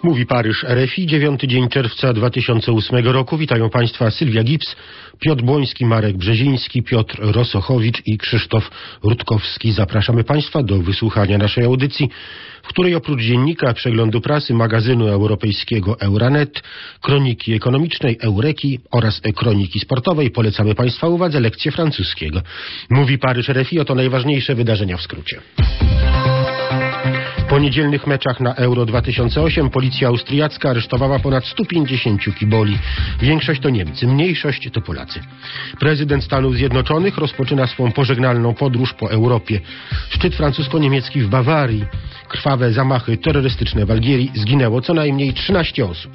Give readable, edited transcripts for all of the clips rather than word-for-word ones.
Mówi Paryż RFI, 9 dzień czerwca 2008 roku. Witają Państwa Sylwia Gips, Piotr Błoński, Marek Brzeziński, Piotr Rosochowicz i Krzysztof Rutkowski. Zapraszamy Państwa do wysłuchania naszej audycji, w której oprócz dziennika, przeglądu prasy, magazynu europejskiego Euranet, kroniki ekonomicznej Eureki oraz kroniki sportowej polecamy Państwa uwadze lekcję francuskiego. Mówi Paryż RFI, oto najważniejsze wydarzenia w skrócie. Po niedzielnych meczach na Euro 2008 policja austriacka aresztowała ponad 150 kiboli. Większość to Niemcy, mniejszość to Polacy. Prezydent Stanów Zjednoczonych rozpoczyna swą pożegnalną podróż po Europie. Szczyt francusko-niemiecki w Bawarii. Krwawe zamachy terrorystyczne w Algierii. Zginęło co najmniej 13 osób.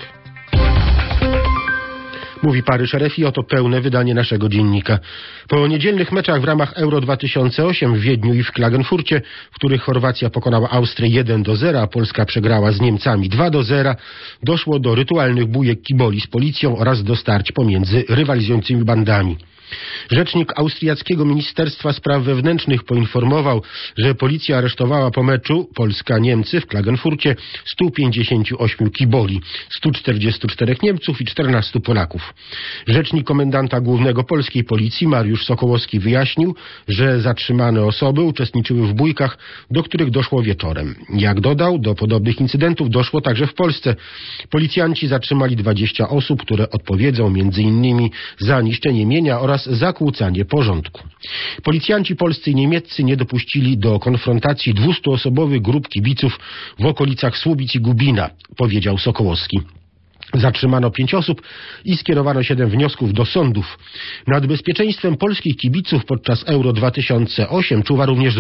Mówi Paryż RFI, oto pełne wydanie naszego dziennika. Po niedzielnych meczach w ramach Euro 2008 w Wiedniu i w Klagenfurcie, w których Chorwacja pokonała Austrię 1-0, a Polska przegrała z Niemcami 2-0, doszło do rytualnych bujek kiboli z policją oraz do starć pomiędzy rywalizującymi bandami. Rzecznik austriackiego Ministerstwa Spraw Wewnętrznych poinformował, że policja aresztowała po meczu Polska-Niemcy w Klagenfurcie 158 kiboli, 144 Niemców i 14 Polaków. Rzecznik komendanta głównego polskiej policji Mariusz Sokołowski wyjaśnił, że zatrzymane osoby uczestniczyły w bójkach, do których doszło wieczorem. Jak dodał, do podobnych incydentów doszło także w Polsce. Policjanci zatrzymali 20 osób, które odpowiedzą m.in. za niszczenie mienia oraz zakłócanie porządku. Policjanci polscy i niemieccy nie dopuścili do konfrontacji 200-osobowych grup kibiców w okolicach Słubic i Gubina, powiedział Sokołowski. Zatrzymano 5 osób i skierowano 7 wniosków do sądów. Nad bezpieczeństwem polskich kibiców podczas Euro 2008 czuwa również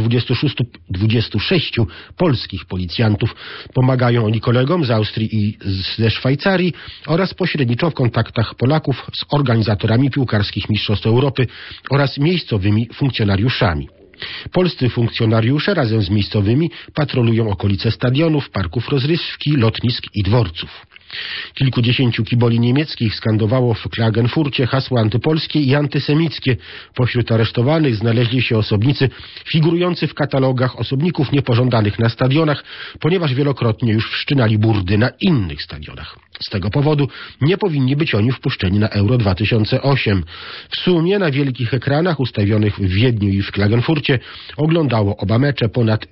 26 polskich policjantów. Pomagają oni kolegom z Austrii i ze Szwajcarii oraz pośredniczą w kontaktach Polaków z organizatorami piłkarskich Mistrzostw Europy oraz miejscowymi funkcjonariuszami. Polscy funkcjonariusze razem z miejscowymi patrolują okolice stadionów, parków rozrywki, lotnisk i dworców. Kilkudziesięciu kiboli niemieckich skandowało w Klagenfurcie hasła antypolskie i antysemickie. Pośród aresztowanych znaleźli się osobnicy figurujący w katalogach osobników niepożądanych na stadionach, ponieważ wielokrotnie już wszczynali burdy na innych stadionach. Z tego powodu nie powinni być oni wpuszczeni na Euro 2008. W sumie na wielkich ekranach ustawionych w Wiedniu i w Klagenfurcie oglądało oba mecze ponad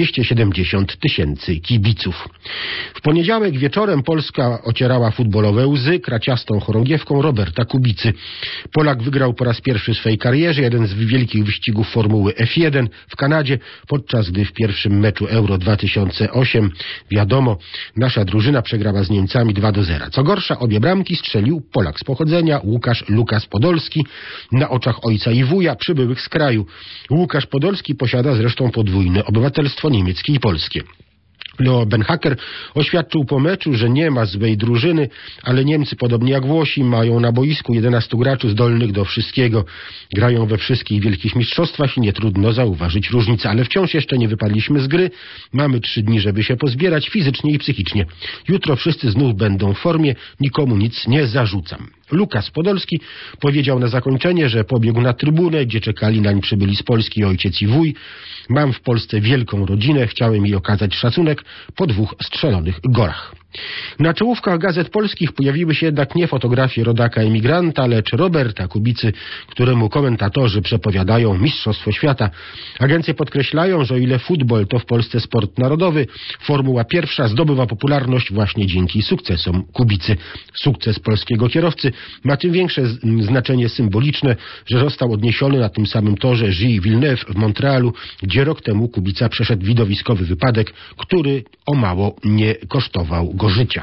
270 000 kibiców. W poniedziałek wieczorem Polska ocierała futbolowe łzy kraciastą chorągiewką Roberta Kubicy. Polak wygrał po raz pierwszy w swej karierze jeden z wielkich wyścigów Formuły F1 w Kanadzie, podczas gdy w pierwszym meczu Euro 2008, wiadomo, nasza drużyna przegrała z Niemcami 2-0. Co gorsza, obie bramki strzelił Polak z pochodzenia Łukasz Lukas Podolski na oczach ojca i wuja przybyłych z kraju. Łukasz Podolski posiada zresztą podwójne obywatelstwo niemieckie i polskie. Leo Benhacker oświadczył po meczu, że nie ma złej drużyny, ale Niemcy, podobnie jak Włosi, mają na boisku 11 graczy zdolnych do wszystkiego. Grają we wszystkich wielkich mistrzostwach i nie trudno zauważyć różnicy, ale wciąż jeszcze nie wypadliśmy z gry. Mamy 3 dni, żeby się pozbierać fizycznie i psychicznie. Jutro wszyscy znów będą w formie, nikomu nic nie zarzucam. Lukas Podolski powiedział na zakończenie, że pobiegł na trybunę, gdzie czekali nań przybyli z Polski ojciec i wuj. Mam w Polsce wielką rodzinę, chciałem jej okazać szacunek po 2 strzelonych golach. Na czołówkach gazet polskich pojawiły się jednak nie fotografie rodaka emigranta, lecz Roberta Kubicy, któremu komentatorzy przepowiadają Mistrzostwo Świata. Agencje podkreślają, że o ile futbol to w Polsce sport narodowy, Formuła 1 zdobywa popularność właśnie dzięki sukcesom Kubicy. Sukces polskiego kierowcy ma tym większe znaczenie symboliczne, że został odniesiony na tym samym torze Gilles Villeneuve w Montrealu, gdzie rok temu Kubica przeszedł widowiskowy wypadek, który o mało nie kosztował go życia.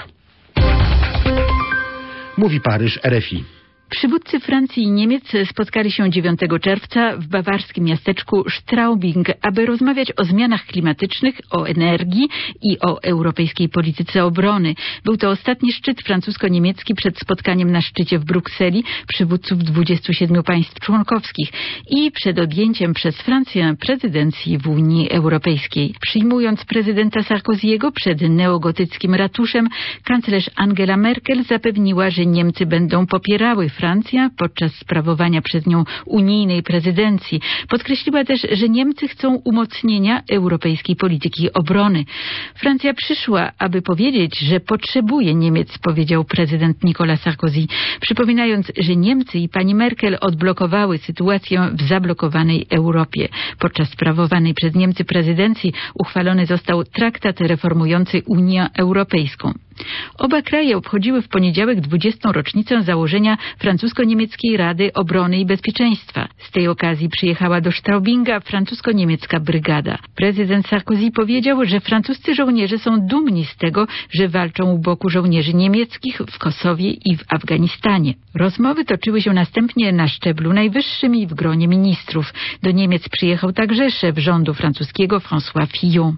Mówi Paryż RFI. Przywódcy Francji i Niemiec spotkali się 9 czerwca w bawarskim miasteczku Straubing, aby rozmawiać o zmianach klimatycznych, o energii i o europejskiej polityce obrony. Był to ostatni szczyt francusko-niemiecki przed spotkaniem na szczycie w Brukseli przywódców 27 państw członkowskich i przed objęciem przez Francję prezydencji w Unii Europejskiej. Przyjmując prezydenta Sarkozy'ego przed neogotyckim ratuszem, kanclerz Angela Merkel zapewniła, że Niemcy będą popierały Francja podczas sprawowania przez nią unijnej prezydencji. Podkreśliła też, że Niemcy chcą umocnienia europejskiej polityki obrony. Francja przyszła, aby powiedzieć, że potrzebuje Niemiec, powiedział prezydent Nicolas Sarkozy, przypominając, że Niemcy i pani Merkel odblokowały sytuację w zablokowanej Europie. Podczas sprawowanej przez Niemcy prezydencji uchwalony został traktat reformujący Unię Europejską. Oba kraje obchodziły w poniedziałek 20. rocznicę założenia francusko-niemieckiej Rady Obrony i Bezpieczeństwa. Z tej okazji przyjechała do Straubinga francusko-niemiecka brygada. Prezydent Sarkozy powiedział, że francuscy żołnierze są dumni z tego, że walczą u boku żołnierzy niemieckich w Kosowie i w Afganistanie. Rozmowy toczyły się następnie na szczeblu najwyższym i w gronie ministrów. Do Niemiec przyjechał także szef rządu francuskiego François Fillon.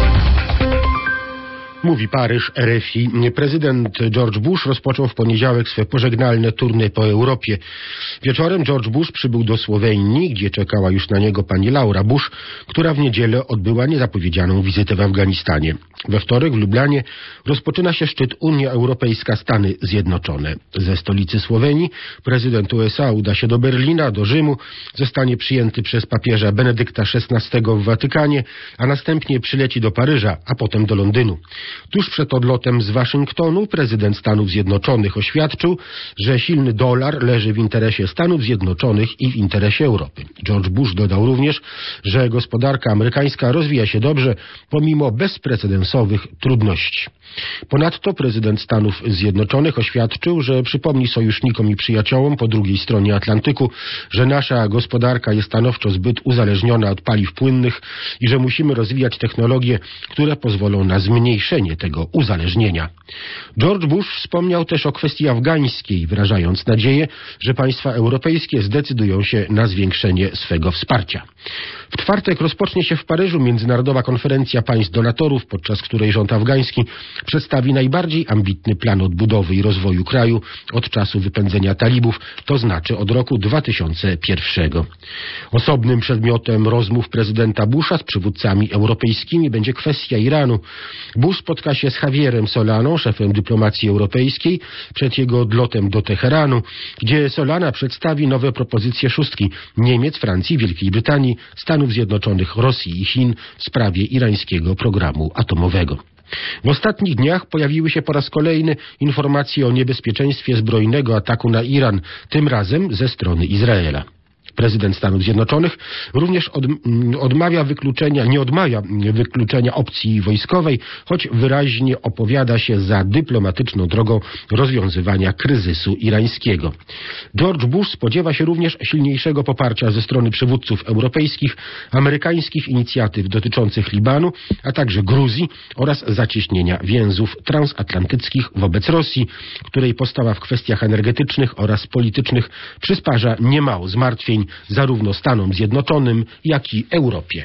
Mówi Paryż, RFI. Prezydent George Bush rozpoczął w poniedziałek swe pożegnalne tournée po Europie. Wieczorem George Bush przybył do Słowenii, gdzie czekała już na niego pani Laura Bush, która w niedzielę odbyła niezapowiedzianą wizytę w Afganistanie. We wtorek w Lublanie rozpoczyna się szczyt Unia Europejska-Stany Zjednoczone. Ze stolicy Słowenii prezydent USA uda się do Berlina, do Rzymu, zostanie przyjęty przez papieża Benedykta XVI w Watykanie, a następnie przyleci do Paryża, a potem do Londynu. Tuż przed odlotem z Waszyngtonu prezydent Stanów Zjednoczonych oświadczył, że silny dolar leży w interesie Stanów Zjednoczonych i w interesie Europy. George Bush dodał również, że gospodarka amerykańska rozwija się dobrze pomimo bezprecedensowych trudności. Ponadto prezydent Stanów Zjednoczonych oświadczył, że przypomni sojusznikom i przyjaciołom po drugiej stronie Atlantyku, że nasza gospodarka jest stanowczo zbyt uzależniona od paliw płynnych i że musimy rozwijać technologie, które pozwolą na zmniejszenie tego uzależnienia. George Bush wspomniał też o kwestii afgańskiej, wyrażając nadzieję, że państwa europejskie zdecydują się na zwiększenie swego wsparcia. W czwartek rozpocznie się w Paryżu międzynarodowa konferencja państw donatorów, podczas której rząd afgański przedstawi najbardziej ambitny plan odbudowy i rozwoju kraju od czasu wypędzenia talibów, to znaczy od roku 2001. Osobnym przedmiotem rozmów prezydenta Busha z przywódcami europejskimi będzie kwestia Iranu. Bush spotka się z Javierem Solaną, szefem dyplomacji europejskiej, przed jego odlotem do Teheranu, gdzie Solana przedstawi nowe propozycje szóstki Niemiec, Francji, Wielkiej Brytanii, Stanów Zjednoczonych, Rosji i Chin w sprawie irańskiego programu atomowego. W ostatnich dniach pojawiły się po raz kolejny informacje o niebezpieczeństwie zbrojnego ataku na Iran, tym razem ze strony Izraela. Prezydent Stanów Zjednoczonych również nie odmawia wykluczenia opcji wojskowej, choć wyraźnie opowiada się za dyplomatyczną drogą rozwiązywania kryzysu irańskiego. George Bush spodziewa się również silniejszego poparcia ze strony przywódców europejskich, amerykańskich inicjatyw dotyczących Libanu, a także Gruzji oraz zacieśnienia więzów transatlantyckich wobec Rosji, której postawa w kwestiach energetycznych oraz politycznych przysparza niemało zmartwień zarówno Stanom Zjednoczonym, jak i Europie.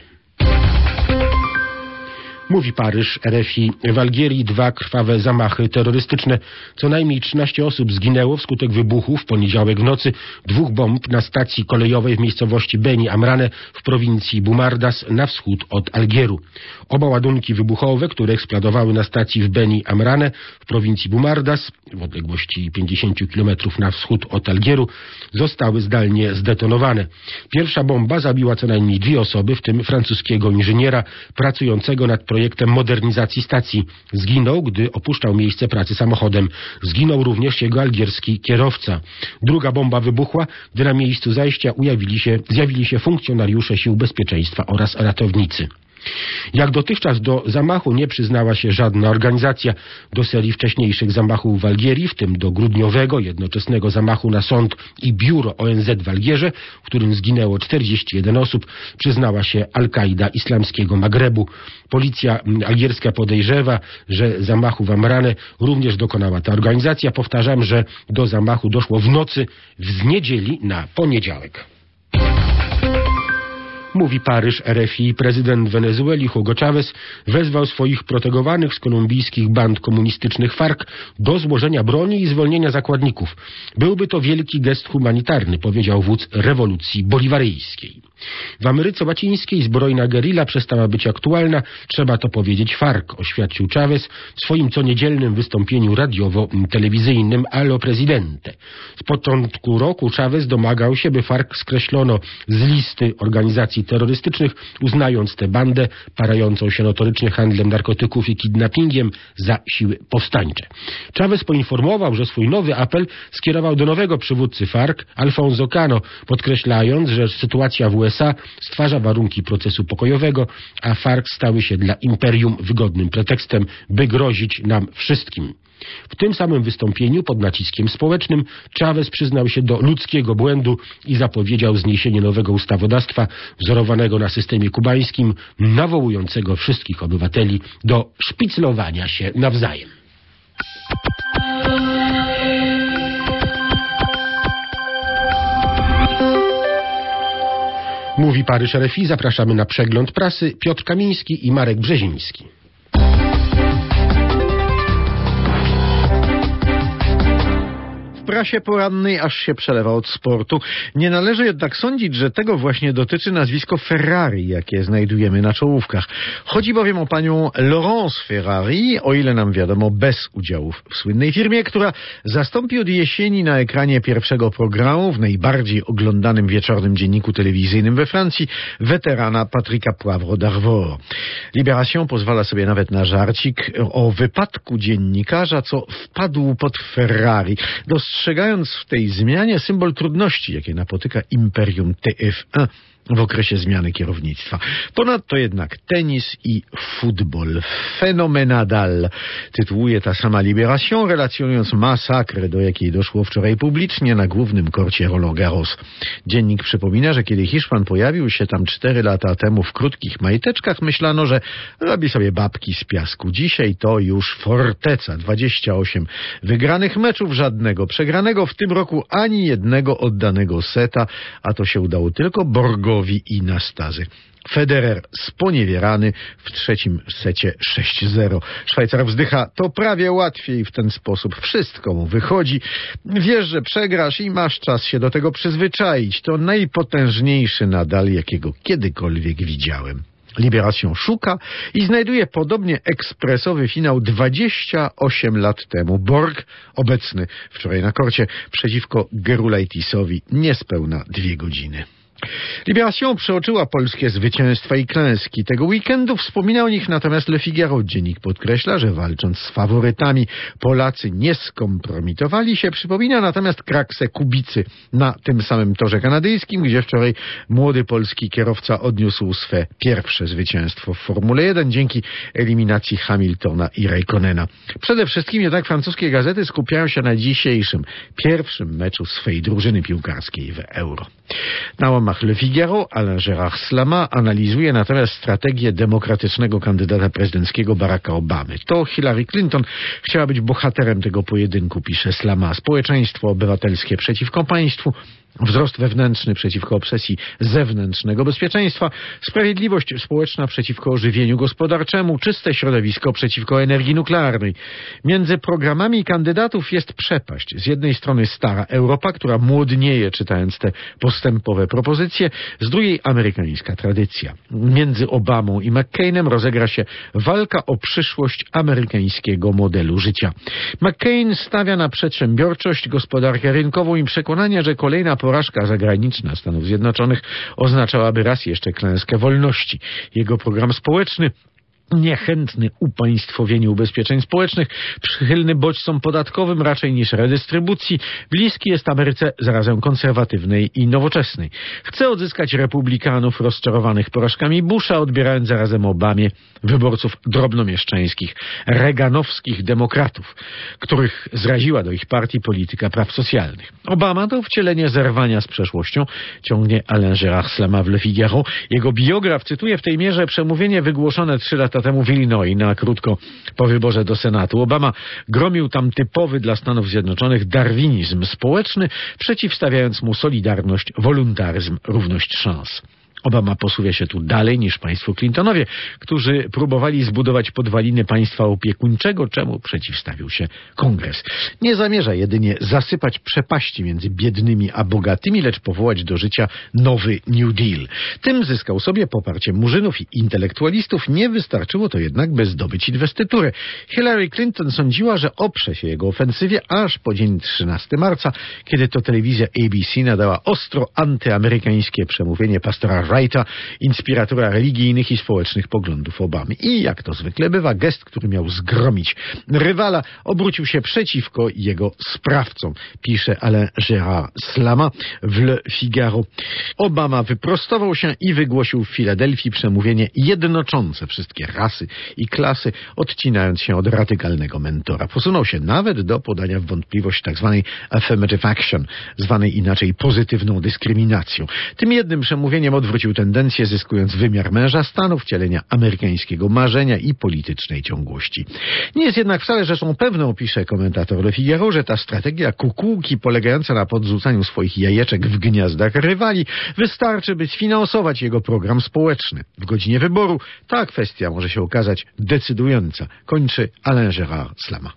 Mówi Paryż, RFI. W Algierii 2 krwawe zamachy terrorystyczne. Co najmniej 13 osób zginęło wskutek wybuchu w poniedziałek w nocy 2 bomb na stacji kolejowej w miejscowości Beni Amrane w prowincji Boumardas na wschód od Algieru. Oba ładunki wybuchowe, które eksplodowały na stacji w Beni Amrane w prowincji Boumardas w odległości 50 km na wschód od Algieru, zostały zdalnie zdetonowane. Pierwsza bomba zabiła co najmniej 2 osoby, w tym francuskiego inżyniera pracującego nad projektem modernizacji stacji. Zginął, gdy opuszczał miejsce pracy samochodem. Zginął również jego algierski kierowca. Druga bomba wybuchła, gdy na miejscu zajścia zjawili się funkcjonariusze sił bezpieczeństwa oraz ratownicy. Jak dotychczas do zamachu nie przyznała się żadna organizacja. Do serii wcześniejszych zamachów w Algierii, w tym do grudniowego, jednoczesnego zamachu na sąd i biuro ONZ w Algierze, w którym zginęło 41 osób, przyznała się Al-Kaida Islamskiego Magrebu. Policja algierska podejrzewa, że zamachu w Amrane również dokonała ta organizacja. Powtarzam, że do zamachu doszło w nocy z niedzieli na poniedziałek. Mówi Paryż, RFI. Prezydent Wenezueli Hugo Chavez wezwał swoich protegowanych z kolumbijskich band komunistycznych FARC do złożenia broni i zwolnienia zakładników. Byłby to wielki gest humanitarny, powiedział wódz rewolucji boliwaryjskiej. W Ameryce Łacińskiej zbrojna gerilla przestała być aktualna, trzeba to powiedzieć FARC, oświadczył Chavez w swoim co niedzielnym wystąpieniu radiowo-telewizyjnym Allo Presidente. Z początku roku Chavez domagał się, by FARC skreślono z listy organizacji terrorystycznych, uznając tę bandę parającą się notorycznie handlem narkotyków i kidnappingiem za siły powstańcze. Chavez poinformował, że swój nowy apel skierował do nowego przywódcy FARC, Alfonso Cano, podkreślając, że sytuacja w USA stwarza warunki procesu pokojowego, a FARC stały się dla imperium wygodnym pretekstem, by grozić nam wszystkim. W tym samym wystąpieniu pod naciskiem społecznym Chavez przyznał się do ludzkiego błędu i zapowiedział zniesienie nowego ustawodawstwa wzorowanego na systemie kubańskim, nawołującego wszystkich obywateli do szpiclowania się nawzajem. Mówi Paryż RFI, zapraszamy na przegląd prasy. Piotr Kamiński i Marek Brzeziński. W prasie porannej aż się przelewa od sportu. Nie należy jednak sądzić, że tego właśnie dotyczy nazwisko Ferrari, jakie znajdujemy na czołówkach. Chodzi bowiem o panią Laurence Ferrari, o ile nam wiadomo, bez udziałów w słynnej firmie, która zastąpi od jesieni na ekranie pierwszego programu w najbardziej oglądanym wieczornym dzienniku telewizyjnym we Francji weterana Patricka Poivre d'Arvor. Libération pozwala sobie nawet na żarcik o wypadku dziennikarza, co wpadł pod Ferrari, dostrzegając w tej zmianie symbol trudności, jakie napotyka imperium TF1 w okresie zmiany kierownictwa. Ponadto jednak tenis i futbol. Fenomenadal tytułuje ta sama Libération, relacjonując masakrę, do jakiej doszło wczoraj publicznie na głównym korcie Roland Garros. Dziennik przypomina, że kiedy Hiszpan pojawił się tam 4 lata temu w krótkich majteczkach, myślano, że robi sobie babki z piasku. Dzisiaj to już forteca. 28 wygranych meczów, żadnego przegranego. W tym roku ani jednego oddanego seta, a to się udało tylko Borgowi i Nastazy. Federer sponiewierany w trzecim secie 6-0. Szwajcar wzdycha, to prawie łatwiej w ten sposób. Wszystko mu wychodzi. Wiesz, że przegrasz i masz czas się do tego przyzwyczaić. To najpotężniejszy Nadal, jakiego kiedykolwiek widziałem. Libération szuka i znajduje podobnie ekspresowy finał 28 lat temu. Borg, obecny wczoraj na korcie przeciwko Gerulaitis-owi, niespełna 2 godziny. Libération przeoczyła polskie zwycięstwa i klęski tego weekendu. Wspomina o nich natomiast Le Figaro. Dziennik podkreśla, że walcząc z faworytami Polacy nie skompromitowali się. Przypomina natomiast kraksę Kubicy na tym samym torze kanadyjskim, gdzie wczoraj młody polski kierowca odniósł swe pierwsze zwycięstwo w Formule 1 dzięki eliminacji Hamiltona i Räikkönena. Przede wszystkim jednak francuskie gazety skupiają się na dzisiejszym, pierwszym meczu swej drużyny piłkarskiej w Euro. Na łamach Le Figaro Alain Gérard Slama analizuje natomiast strategię demokratycznego kandydata prezydenckiego Baracka Obamy. To Hillary Clinton chciała być bohaterem tego pojedynku, pisze Slama. Społeczeństwo obywatelskie przeciwko państwu, wzrost wewnętrzny przeciwko obsesji zewnętrznego bezpieczeństwa, sprawiedliwość społeczna przeciwko ożywieniu gospodarczemu, czyste środowisko przeciwko energii nuklearnej. Między programami kandydatów jest przepaść. Z jednej strony stara Europa, która młodnieje czytając te postępowe propozycje, z drugiej amerykańska tradycja. Między Obamą i McCainem rozegra się walka o przyszłość amerykańskiego modelu życia. McCain stawia na przedsiębiorczość, gospodarkę rynkową i przekonanie, że kolejna porażka zagraniczna Stanów Zjednoczonych oznaczałaby raz jeszcze klęskę wolności. Jego program społeczny, niechętny upaństwowieniu ubezpieczeń społecznych, przychylny bodźcom podatkowym raczej niż redystrybucji, bliski jest Ameryce zarazem konserwatywnej i nowoczesnej. Chce odzyskać republikanów rozczarowanych porażkami Busha, odbierając zarazem Obamie wyborców drobnomieszczańskich, reaganowskich demokratów, których zraziła do ich partii polityka praw socjalnych. Obama to wcielenie zerwania z przeszłością, ciągnie Alain Gérard Slama w Le Figaro. Jego biograf cytuje w tej mierze przemówienie wygłoszone 3 lata temu w Illinois na krótko po wyborze do Senatu. Obama gromił tam typowy dla Stanów Zjednoczonych darwinizm społeczny, przeciwstawiając mu solidarność, woluntaryzm, równość szans. Obama posuwa się tu dalej niż państwo Clintonowie, którzy próbowali zbudować podwaliny państwa opiekuńczego, czemu przeciwstawił się Kongres. Nie zamierza jedynie zasypać przepaści między biednymi a bogatymi, lecz powołać do życia nowy New Deal. Tym zyskał sobie poparcie murzynów i intelektualistów. Nie wystarczyło to jednak, by zdobyć inwestyturę. Hillary Clinton sądziła, że oprze się jego ofensywie aż po dzień 13 marca, kiedy to telewizja ABC nadała ostro antyamerykańskie przemówienie pastora Wrighta, inspiratora religijnych i społecznych poglądów Obamy. I jak to zwykle bywa, gest, który miał zgromić rywala, obrócił się przeciwko jego sprawcom, pisze Alain Gérard Slama w Le Figaro. Obama wyprostował się i wygłosił w Filadelfii przemówienie jednoczące wszystkie rasy i klasy, odcinając się od radykalnego mentora. Posunął się nawet do podania w wątpliwość tzw. affirmative action, zwanej inaczej pozytywną dyskryminacją. Tym jednym przemówieniem odwrócił tendencję, zyskując wymiar męża stanu, wcielenia amerykańskiego marzenia i politycznej ciągłości. Nie jest jednak wcale rzeczą pewną, pisze komentator Le Figaro, że ta strategia kukułki polegająca na podrzucaniu swoich jajeczek w gniazdach rywali wystarczy, by sfinansować jego program społeczny. W godzinie wyboru ta kwestia może się okazać decydująca, kończy Alain Gérard Slama.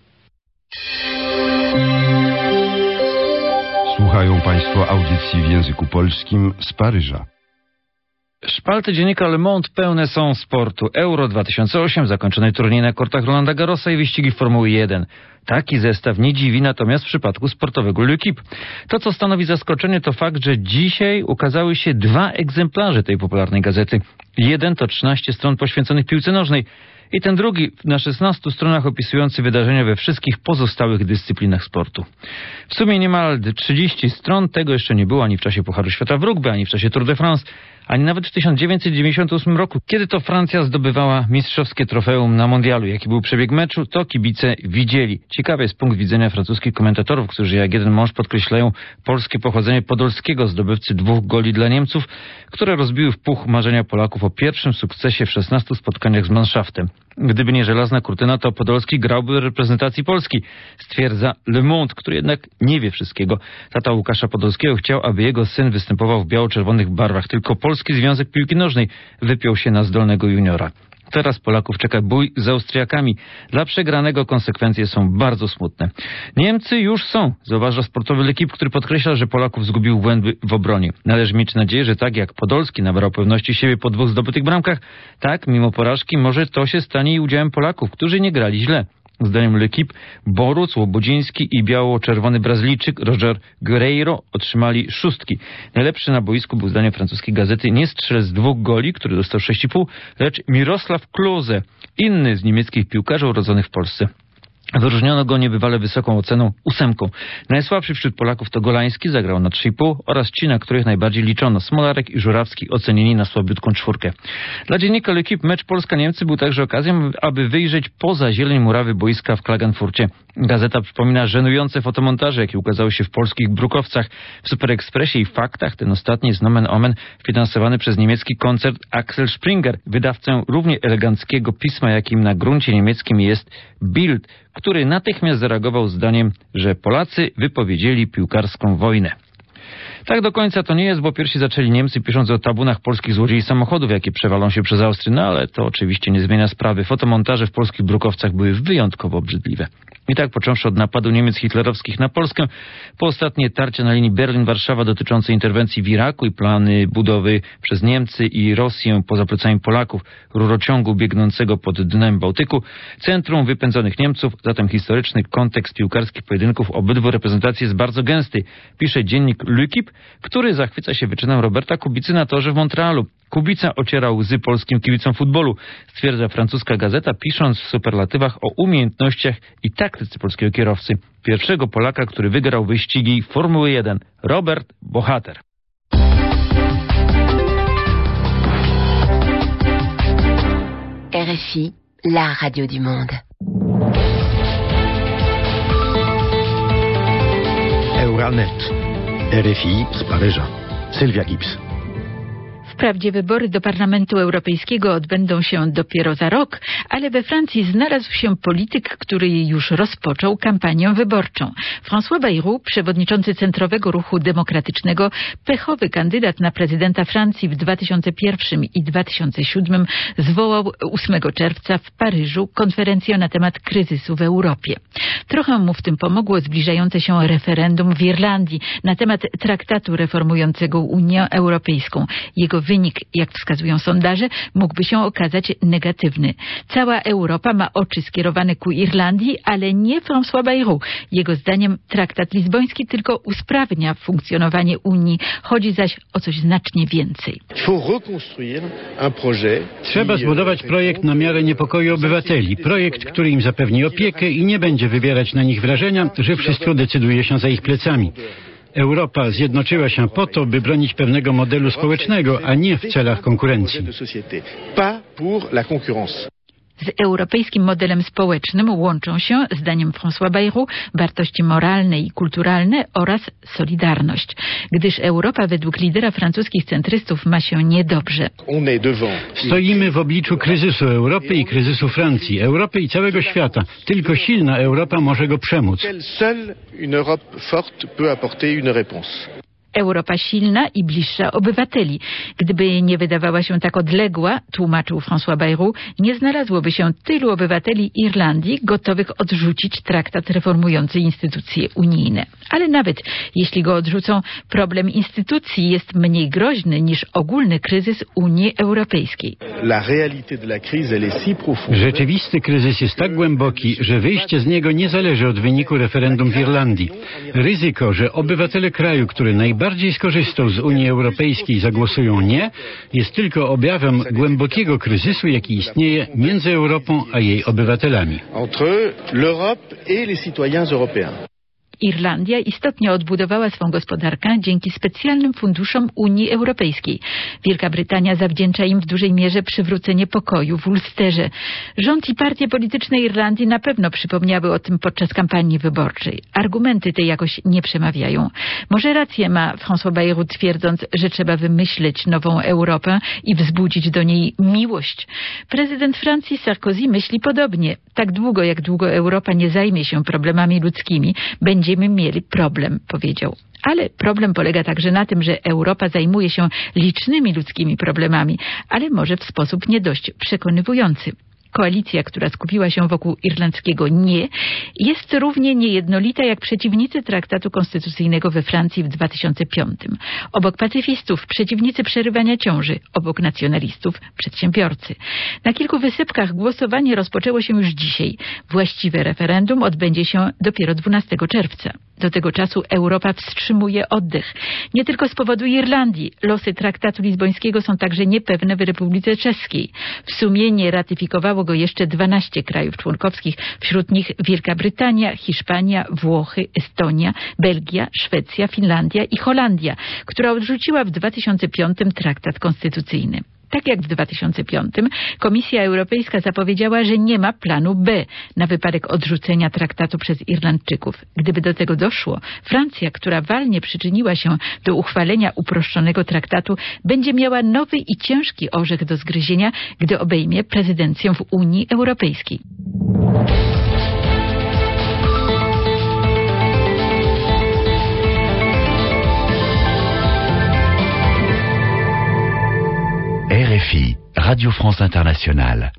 Słuchają Państwo audycji w języku polskim z Paryża. Szpalty dziennika Le Monde pełne są sportu. Euro 2008, zakończony turniej na kortach Rolanda Garrosa i wyścigi Formuły 1. Taki zestaw nie dziwi natomiast w przypadku sportowego L'Équipe. To, co stanowi zaskoczenie, to fakt, że dzisiaj ukazały się 2 egzemplarze tej popularnej gazety. Jeden to 13 stron poświęconych piłce nożnej i ten drugi na 16 stronach opisujący wydarzenia we wszystkich pozostałych dyscyplinach sportu. W sumie niemal 30 stron, tego jeszcze nie było ani w czasie Pucharu Świata w rugby, ani w czasie Tour de France, ani nawet w 1998 roku, kiedy to Francja zdobywała mistrzowskie trofeum na mundialu. Jaki był przebieg meczu, to kibice widzieli. Ciekawy jest punkt widzenia francuskich komentatorów, którzy jak jeden mąż podkreślają polskie pochodzenie Podolskiego, zdobywcy 2 goli dla Niemców, które rozbiły w puch marzenia Polaków o pierwszym sukcesie w 16 spotkaniach z Manszaftem. Gdyby nie żelazna kurtyna, to Podolski grałby w reprezentacji Polski, stwierdza Le Monde, który jednak nie wie wszystkiego. Tata Łukasza Podolskiego chciał, aby jego syn występował w biało-czerwonych barwach. Tylko Polski Związek Piłki Nożnej wypiął się na zdolnego juniora. Teraz Polaków czeka bój z Austriakami. Dla przegranego konsekwencje są bardzo smutne. Niemcy już są, zauważa sportowy L'Équipe, który podkreśla, że Polaków zgubił błędy w obronie. Należy mieć nadzieję, że tak jak Podolski nabrał pewności siebie po 2 zdobytych bramkach, tak mimo porażki może to się stanie i udziałem Polaków, którzy nie grali źle. Zdaniem L'Équipe Boruc, Łobodziński i biało-czerwony Brazylijczyk Roger Guerreiro otrzymali 6. Najlepszy na boisku był zdaniem francuskiej gazety nie strzelec 2 goli, który dostał 6,5, lecz Mirosław Klose, inny z niemieckich piłkarzy urodzonych w Polsce. Wyróżniono go niebywale wysoką oceną 8. Najsłabszy wśród Polaków to Golański, zagrał na 3,5 oraz ci, na których najbardziej liczono Smolarek i Żurawski, ocenieni na słabiutką 4. Dla dziennika L'Équipe mecz Polska-Niemcy był także okazją, aby wyjrzeć poza zieleń murawy boiska w Klagenfurcie. Gazeta przypomina żenujące fotomontaże, jakie ukazały się w polskich Brukowcach. W Superekspresie i Faktach ten ostatni jest nomen omen finansowany przez niemiecki koncern Axel Springer, wydawcę równie eleganckiego pisma, jakim na gruncie niemieckim jest Bild, który natychmiast zareagował zdaniem, że Polacy wypowiedzieli piłkarską wojnę. Tak do końca to nie jest, bo pierwsi zaczęli Niemcy, pisząc o tabunach polskich złodziei samochodów, jakie przewalą się przez Austrię, no ale to oczywiście nie zmienia sprawy. Fotomontaże w polskich Brukowcach były wyjątkowo obrzydliwe. I tak począwszy od napadu Niemiec hitlerowskich na Polskę, po ostatnie tarcia na linii Berlin-Warszawa dotyczące interwencji w Iraku i plany budowy przez Niemcy i Rosję poza plecami Polaków rurociągu biegnącego pod dnem Bałtyku, centrum wypędzonych Niemców, zatem historyczny kontekst piłkarskich pojedynków obydwu reprezentacji jest bardzo gęsty, pisze dziennik L'Équipe, który zachwyca się wyczynem Roberta Kubicy na torze w Montrealu. Kubica ociera łzy polskim kibicom futbolu, stwierdza francuska gazeta, pisząc w superlatywach o umiejętnościach i taktyce polskiego kierowcy. Pierwszego Polaka, który wygrał wyścigi Formuły 1. Robert Bohater. RFI, la radio du monde. Euranet. RFI z Paryża. Sylwia Gibbs. W Wprawdzie wybory do Parlamentu Europejskiego odbędą się dopiero za rok, ale we Francji znalazł się polityk, który już rozpoczął kampanię wyborczą. François Bayrou, przewodniczący Centrowego Ruchu Demokratycznego, pechowy kandydat na prezydenta Francji w 2001 i 2007, zwołał 8 czerwca w Paryżu konferencję na temat kryzysu w Europie. Trochę mu w tym pomogło zbliżające się referendum w Irlandii na temat traktatu reformującego Unię Europejską. Jego wynik, jak wskazują sondaże, mógłby się okazać negatywny. Cała Europa ma oczy skierowane ku Irlandii, ale nie François Bayrou. Jego zdaniem traktat lizboński tylko usprawnia funkcjonowanie Unii. Chodzi zaś o coś znacznie więcej. Trzeba zbudować projekt na miarę niepokoju obywateli. Projekt, który im zapewni opiekę i nie będzie wywierać na nich wrażenia, że wszystko decyduje się za ich plecami. Europa zjednoczyła się po to, by bronić pewnego modelu społecznego, a nie w celach konkurencji. Z europejskim modelem społecznym łączą się, zdaniem François Bayrou, wartości moralne i kulturalne oraz solidarność. Gdyż Europa według lidera francuskich centrystów ma się niedobrze. Stoimy w obliczu kryzysu Europy i kryzysu Francji, Europy i całego świata. Tylko silna Europa może go przemóc. Europa silna i bliższa obywateli. Gdyby nie wydawała się tak odległa, tłumaczył François Bayrou, nie znalazłoby się tylu obywateli Irlandii gotowych odrzucić traktat reformujący instytucje unijne. Ale nawet jeśli go odrzucą, problem instytucji jest mniej groźny niż ogólny kryzys Unii Europejskiej. Rzeczywisty kryzys jest tak głęboki, że wyjście z niego nie zależy od wyniku referendum w Irlandii. Ryzyko, że obywatele kraju, który najbardziej skorzystał z Unii Europejskiej, zagłosują nie, jest tylko objawem głębokiego kryzysu, jaki istnieje między Europą a jej obywatelami. Irlandia istotnie odbudowała swą gospodarkę dzięki specjalnym funduszom Unii Europejskiej. Wielka Brytania zawdzięcza im w dużej mierze przywrócenie pokoju w Ulsterze. Rząd i partie polityczne Irlandii na pewno przypomniały o tym podczas kampanii wyborczej. Argumenty te jakoś nie przemawiają. Może rację ma François Bayrou, twierdząc, że trzeba wymyśleć nową Europę i wzbudzić do niej miłość. Prezydent Francji Sarkozy myśli podobnie. Tak długo, jak długo Europa nie zajmie się problemami ludzkimi, będziemy mieli problem, powiedział. Ale problem polega także na tym, że Europa zajmuje się licznymi ludzkimi problemami, ale może w sposób nie dość przekonywujący. Koalicja, która skupiła się wokół irlandzkiego nie, jest równie niejednolita jak przeciwnicy traktatu konstytucyjnego we Francji w 2005. Obok pacyfistów przeciwnicy przerywania ciąży, obok nacjonalistów przedsiębiorcy. Na kilku wysypkach głosowanie rozpoczęło się już dzisiaj. Właściwe referendum odbędzie się dopiero 12 czerwca. Do tego czasu Europa wstrzymuje oddech. Nie tylko z powodu Irlandii. Losy traktatu lizbońskiego są także niepewne w Republice Czeskiej. W sumie nie ratyfikowało go jeszcze 12 krajów członkowskich, wśród nich Wielka Brytania, Hiszpania, Włochy, Estonia, Belgia, Szwecja, Finlandia i Holandia, która odrzuciła w 2005 traktat konstytucyjny. Tak jak w 2005 Komisja Europejska zapowiedziała, że nie ma planu B na wypadek odrzucenia traktatu przez Irlandczyków. Gdyby do tego doszło, Francja, która walnie przyczyniła się do uchwalenia uproszczonego traktatu, będzie miała nowy i ciężki orzech do zgryzienia, gdy obejmie prezydencję w Unii Europejskiej. RFI, Radio France Internationale.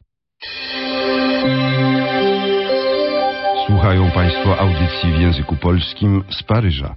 Słuchają Państwo audycji w języku polskim z Paryża.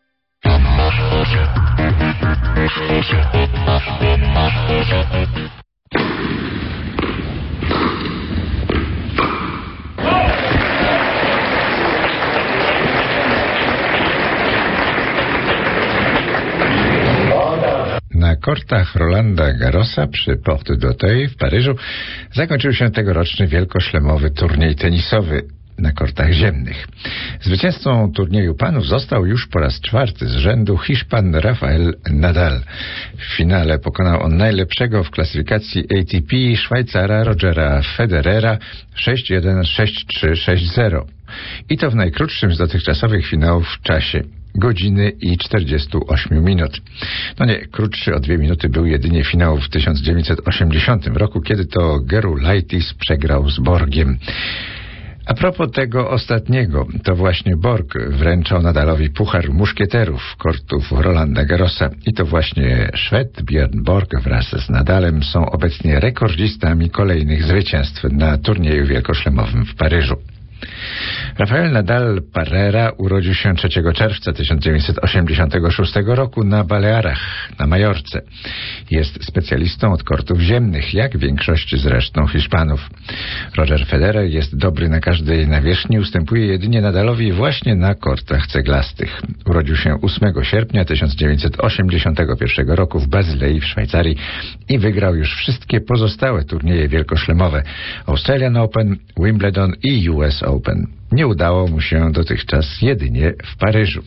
Na kortach Rolanda Garrosa przy Porte d'Auteuil w Paryżu zakończył się tegoroczny wielkoszlemowy turniej tenisowy na kortach ziemnych. Zwycięzcą turnieju panów został już po raz 4 z rzędu Hiszpan Rafael Nadal. W finale pokonał on najlepszego w klasyfikacji ATP Szwajcara Rogera Federera 6-1, 6-3, 6-0. I to w najkrótszym z dotychczasowych finałów czasie. godziny i 48 minut. No nie, krótszy o 2 minuty był jedynie finał w 1980 roku, kiedy to Gerulaitis przegrał z Borgiem. A propos tego ostatniego, to właśnie Borg wręczał Nadalowi Puchar Muszkieterów kortów Rolanda Garrosa i to właśnie Szwed Björn Borg wraz z Nadalem są obecnie rekordzistami kolejnych zwycięstw na turnieju wielkoszlemowym w Paryżu. Rafael Nadal Parera urodził się 3 czerwca 1986 roku na Balearach, na Majorce. Jest specjalistą od kortów ziemnych, jak większość zresztą Hiszpanów. Roger Federer jest dobry na każdej nawierzchni, ustępuje jedynie Nadalowi właśnie na kortach ceglastych. Urodził się 8 sierpnia 1981 roku w Bazylei w Szwajcarii i wygrał już wszystkie pozostałe turnieje wielkoszlemowe: Australian Open, Wimbledon i US Open. Nie udało mu się dotychczas jedynie w Paryżu.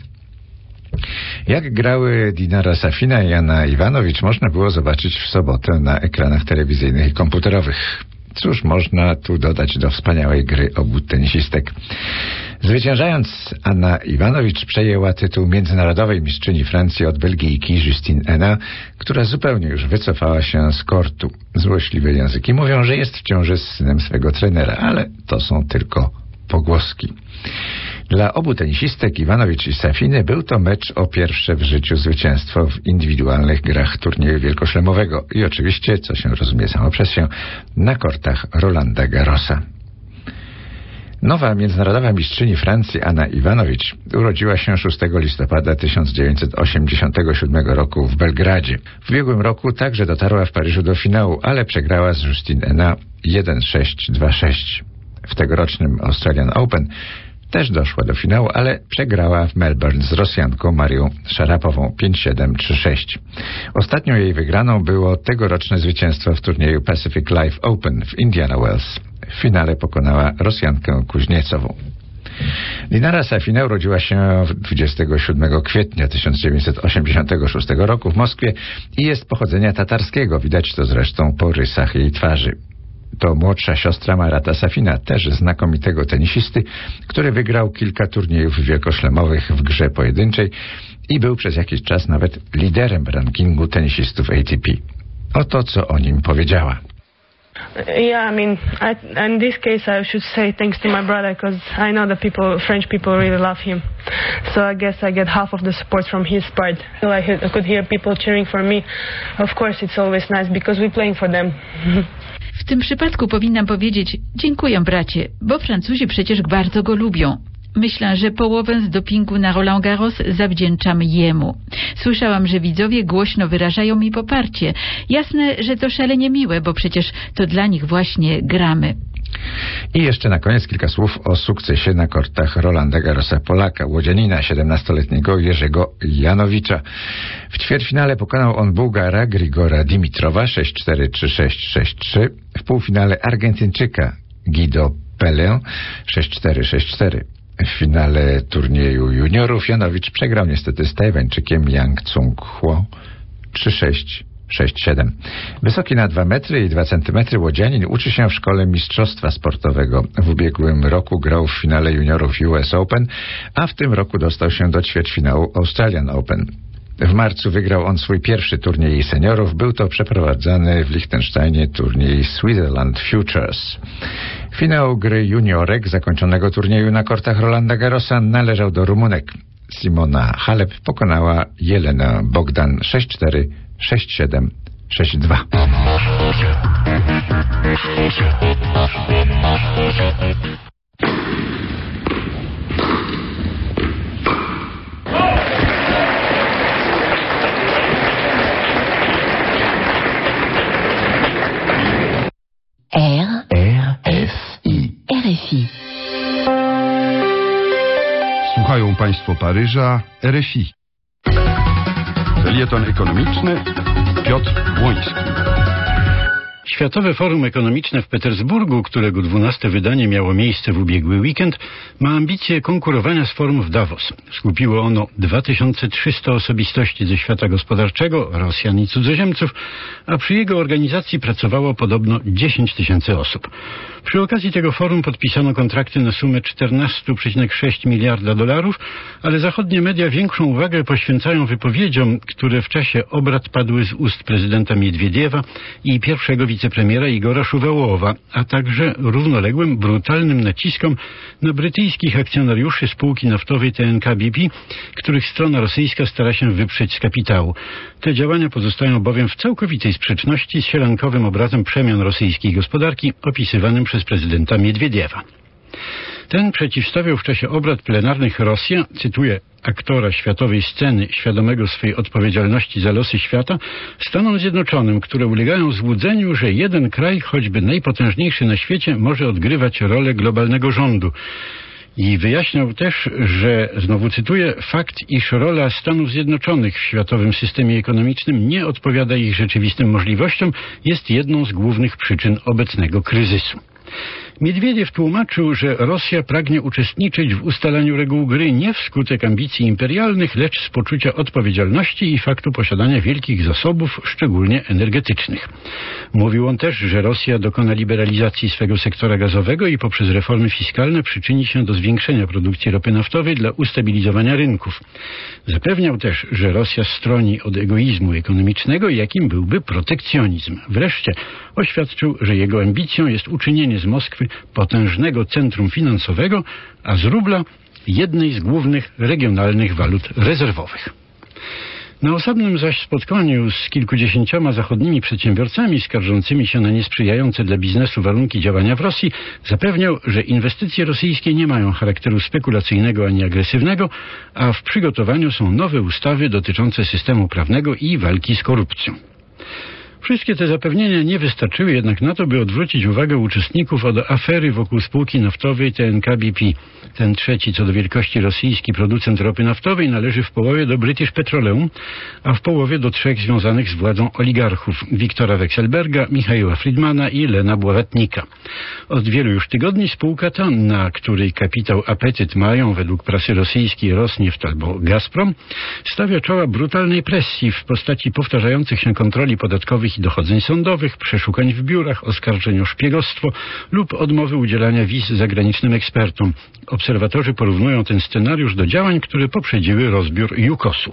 Jak grały Dinara Safina i Anna Iwanowicz, można było zobaczyć w sobotę na ekranach telewizyjnych i komputerowych. Cóż można tu dodać do wspaniałej gry obu tenisistek? Zwyciężając, Anna Iwanowicz przejęła tytuł międzynarodowej mistrzyni Francji od Belgijki Justine Henin, która zupełnie już wycofała się z kortu. Złośliwe języki mówią, że jest w ciąży z synem swego trenera, ale to są tylko pogłoski. Dla obu tenisistek, Iwanowicz i Safiny, był to mecz o pierwsze w życiu zwycięstwo w indywidualnych grach turnieju wielkoszlemowego i oczywiście, co się rozumie samo przez się, na kortach Rolanda Garrosa. Nowa międzynarodowa mistrzyni Francji Anna Iwanowicz urodziła się 6 listopada 1987 roku w Belgradzie. W ubiegłym roku także dotarła w Paryżu do finału, ale przegrała z Justine Henin 1-6, 2-6. W tegorocznym Australian Open też doszła do finału, ale przegrała w Melbourne z Rosjanką Marią Szarapową 5-7, 3-6. Ostatnią jej wygraną było tegoroczne zwycięstwo w turnieju Pacific Life Open w Indiana Wells. W finale pokonała Rosjankę Kuźniecową. Dinara Safina urodziła się 27 kwietnia 1986 roku w Moskwie i jest pochodzenia tatarskiego. Widać to zresztą po rysach jej twarzy. To młodsza siostra Marata Safina, też znakomitego tenisisty, który wygrał kilka turniejów wielkoszlemowych w grze pojedynczej i był przez jakiś czas nawet liderem rankingu tenisistów ATP. Oto, co o nim powiedziała. Yeah, I mean, in this case I should say thanks to my brother, because I know that French people really love him. So I guess I get half of the support from his part. I could hear people cheering for me. Of course it's always nice because we're playing for them. W tym przypadku powinnam powiedzieć dziękuję, bracie, bo Francuzi przecież bardzo go lubią. Myślę, że połowę z dopingu na Roland Garros zawdzięczam jemu. Słyszałam, że widzowie głośno wyrażają mi poparcie. Jasne, że to szalenie miłe, bo przecież to dla nich właśnie gramy. I jeszcze na koniec kilka słów o sukcesie na kortach Rolanda Garrosa Polaka, łodzianina 17-letniego Jerzego Janowicza. W ćwierćfinale pokonał on Bułgara Grigora Dimitrowa 6-4, 3-6, 6-3. W półfinale Argentyńczyka Guido Pelé 6-4, 6-4. W finale turnieju juniorów Janowicz przegrał niestety z Tajwańczykiem Yang Tsung-Hwo 3-6, 6-7. Wysoki na 2 metry i 2 centymetry łodzianin uczy się w szkole mistrzostwa sportowego. W ubiegłym roku grał w finale juniorów US Open, a w tym roku dostał się do ćwierćfinału Australian Open. W marcu wygrał on swój pierwszy turniej seniorów. Był to przeprowadzany w Liechtensteinie turniej Switzerland Futures. Finał gry juniorek zakończonego turnieju na kortach Rolanda Garrosa należał do Rumunek. Simona Halep pokonała Jelenę Bogdan 6-4, 6-7, 6-2. RFI. Słuchają Państwo Paryża RFI. Felieton ekonomiczny Piotr Błoński. Światowe Forum Ekonomiczne w Petersburgu, którego 12. wydanie miało miejsce w ubiegły weekend, ma ambicje konkurowania z forum w Davos. Skupiło ono 2300 osobistości ze świata gospodarczego, Rosjan i cudzoziemców, a przy jego organizacji pracowało podobno 10 000 osób. Przy okazji tego forum podpisano kontrakty na sumę $14,6 miliarda, ale zachodnie media większą uwagę poświęcają wypowiedziom, które w czasie obrad padły z ust prezydenta Miedwiediewa i pierwszego wicepremiera Igora Szuwałowa, a także równoległym, brutalnym naciskom na brytyjskich akcjonariuszy spółki naftowej TNK BP, których strona rosyjska stara się wyprzeć z kapitału. Te działania pozostają bowiem w całkowitej sprzeczności z sielankowym obrazem przemian rosyjskiej gospodarki opisywanym przez prezydenta Miedwiediewa. Ten przeciwstawiał w czasie obrad plenarnych Rosję, cytuję, aktora światowej sceny świadomego swej odpowiedzialności za losy świata, Stanom Zjednoczonym, które ulegają złudzeniu, że jeden kraj, choćby najpotężniejszy na świecie, może odgrywać rolę globalnego rządu. I wyjaśniał też, że, znowu cytuję, fakt, iż rola Stanów Zjednoczonych w światowym systemie ekonomicznym nie odpowiada ich rzeczywistym możliwościom, jest jedną z głównych przyczyn obecnego kryzysu. Miedwiediew tłumaczył, że Rosja pragnie uczestniczyć w ustalaniu reguł gry nie wskutek ambicji imperialnych, lecz z poczucia odpowiedzialności i faktu posiadania wielkich zasobów, szczególnie energetycznych. Mówił on też, że Rosja dokona liberalizacji swego sektora gazowego i poprzez reformy fiskalne przyczyni się do zwiększenia produkcji ropy naftowej dla ustabilizowania rynków. Zapewniał też, że Rosja stroni od egoizmu ekonomicznego, jakim byłby protekcjonizm. Wreszcie oświadczył, że jego ambicją jest uczynienie z Moskwy potężnego centrum finansowego, a z rubla jednej z głównych regionalnych walut rezerwowych. Na osobnym zaś spotkaniu z kilkudziesięcioma zachodnimi przedsiębiorcami skarżącymi się na niesprzyjające dla biznesu warunki działania w Rosji zapewniał, że inwestycje rosyjskie nie mają charakteru spekulacyjnego ani agresywnego, a w przygotowaniu są nowe ustawy dotyczące systemu prawnego i walki z korupcją. Wszystkie te zapewnienia nie wystarczyły jednak na to, by odwrócić uwagę uczestników od afery wokół spółki naftowej TNK BP. Ten trzeci co do wielkości rosyjski producent ropy naftowej należy w połowie do British Petroleum, a w połowie do trzech związanych z władzą oligarchów: Wiktora Wekselberga, Michaiła Friedmana i Lena Bławatnika. Od wielu już tygodni spółka ta, na której kapitał apetyt mają według prasy rosyjskiej Rosnieft albo Gazprom, stawia czoła brutalnej presji w postaci powtarzających się kontroli podatkowych i dochodzeń sądowych, przeszukań w biurach, oskarżeń o szpiegostwo lub odmowy udzielania wiz zagranicznym ekspertom. Obserwatorzy porównują ten scenariusz do działań, które poprzedziły rozbiór Jukosu.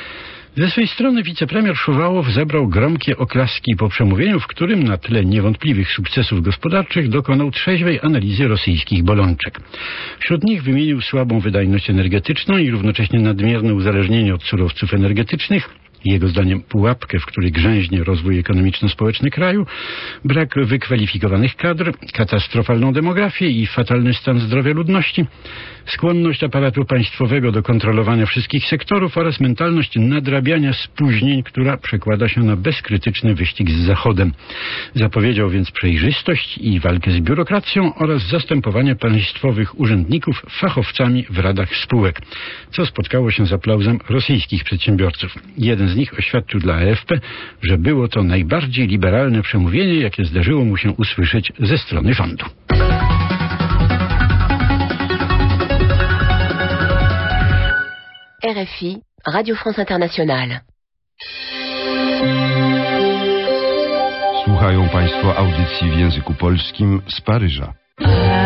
Ze swej strony wicepremier Szuwałow zebrał gromkie oklaski po przemówieniu, w którym na tle niewątpliwych sukcesów gospodarczych dokonał trzeźwej analizy rosyjskich bolączek. Wśród nich wymienił słabą wydajność energetyczną i równocześnie nadmierne uzależnienie od surowców energetycznych, jego zdaniem pułapkę, w której grzęźnie rozwój ekonomiczno-społeczny kraju, brak wykwalifikowanych kadr, katastrofalną demografię i fatalny stan zdrowia ludności, skłonność aparatu państwowego do kontrolowania wszystkich sektorów oraz mentalność nadrabiania spóźnień, która przekłada się na bezkrytyczny wyścig z Zachodem. Zapowiedział więc przejrzystość i walkę z biurokracją oraz zastępowanie państwowych urzędników fachowcami w radach spółek, co spotkało się z aplauzem rosyjskich przedsiębiorców. Jeden z nich oświadczył dla AFP, że było to najbardziej liberalne przemówienie, jakie zdarzyło mu się usłyszeć ze strony rządu. RFI, Radio France Internationale. Słuchają Państwo audycji w języku polskim z Paryża. I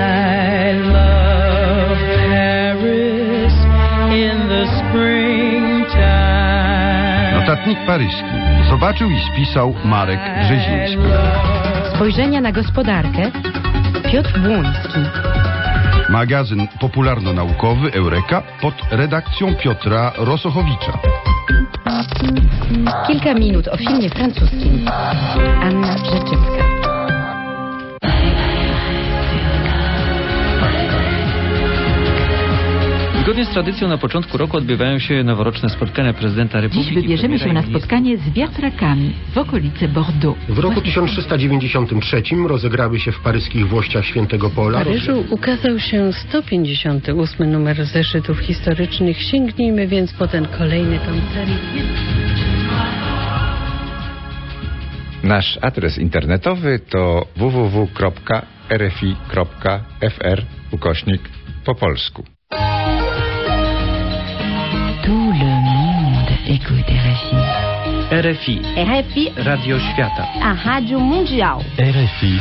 love Paris in the springtime. Notatnik paryski. Zobaczył i spisał Marek Brzeziński. Spojrzenia na gospodarkę Piotr Błoński. Magazyn popularno-naukowy Eureka pod redakcją Piotra Rosochowicza. Kilka minut o filmie francuskim. Anna Rzeczewska. Zgodnie z tradycją na początku roku odbywają się noworoczne spotkania prezydenta Republiki. Dziś wybierzemy się na spotkanie z wiatrakami w okolice Bordeaux. W roku 1393 rozegrały się w paryskich Włościach Świętego Pola. W Paryżu ukazał się 158 numer zeszytów historycznych. Sięgnijmy więc po ten kolejny tom serii. Nasz adres internetowy to www.rfi.fr/po polsku. Tout le monde écoute RFI. RFI. RFI. Radio Świata. A Rádio Mundial. RFI.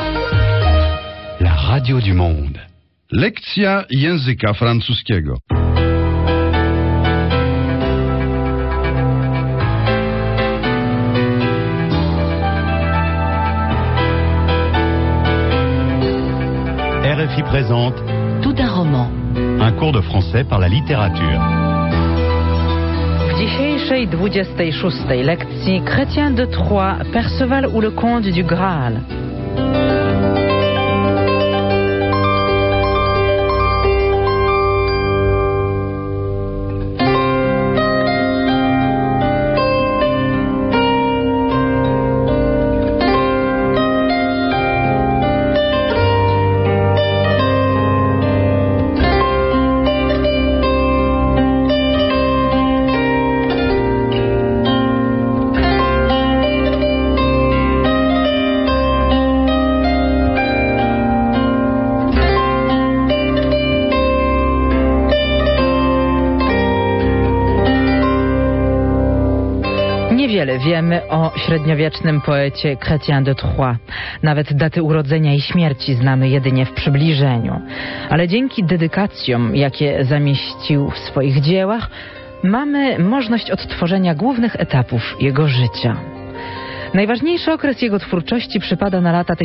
La radio du monde. Lekcja języka francuskiego. RFI présente Tout un roman. un cours de français par la littérature. W dzisiejszej 26. lekcji Chrétien de Troyes, Perceval ou le Comte du Graal. Niewiele wiemy o średniowiecznym poecie Chrétien de Troyes. Nawet daty urodzenia i śmierci znamy jedynie w przybliżeniu. Ale dzięki dedykacjom, jakie zamieścił w swoich dziełach, mamy możliwość odtworzenia głównych etapów jego życia. Najważniejszy okres jego twórczości przypada na lata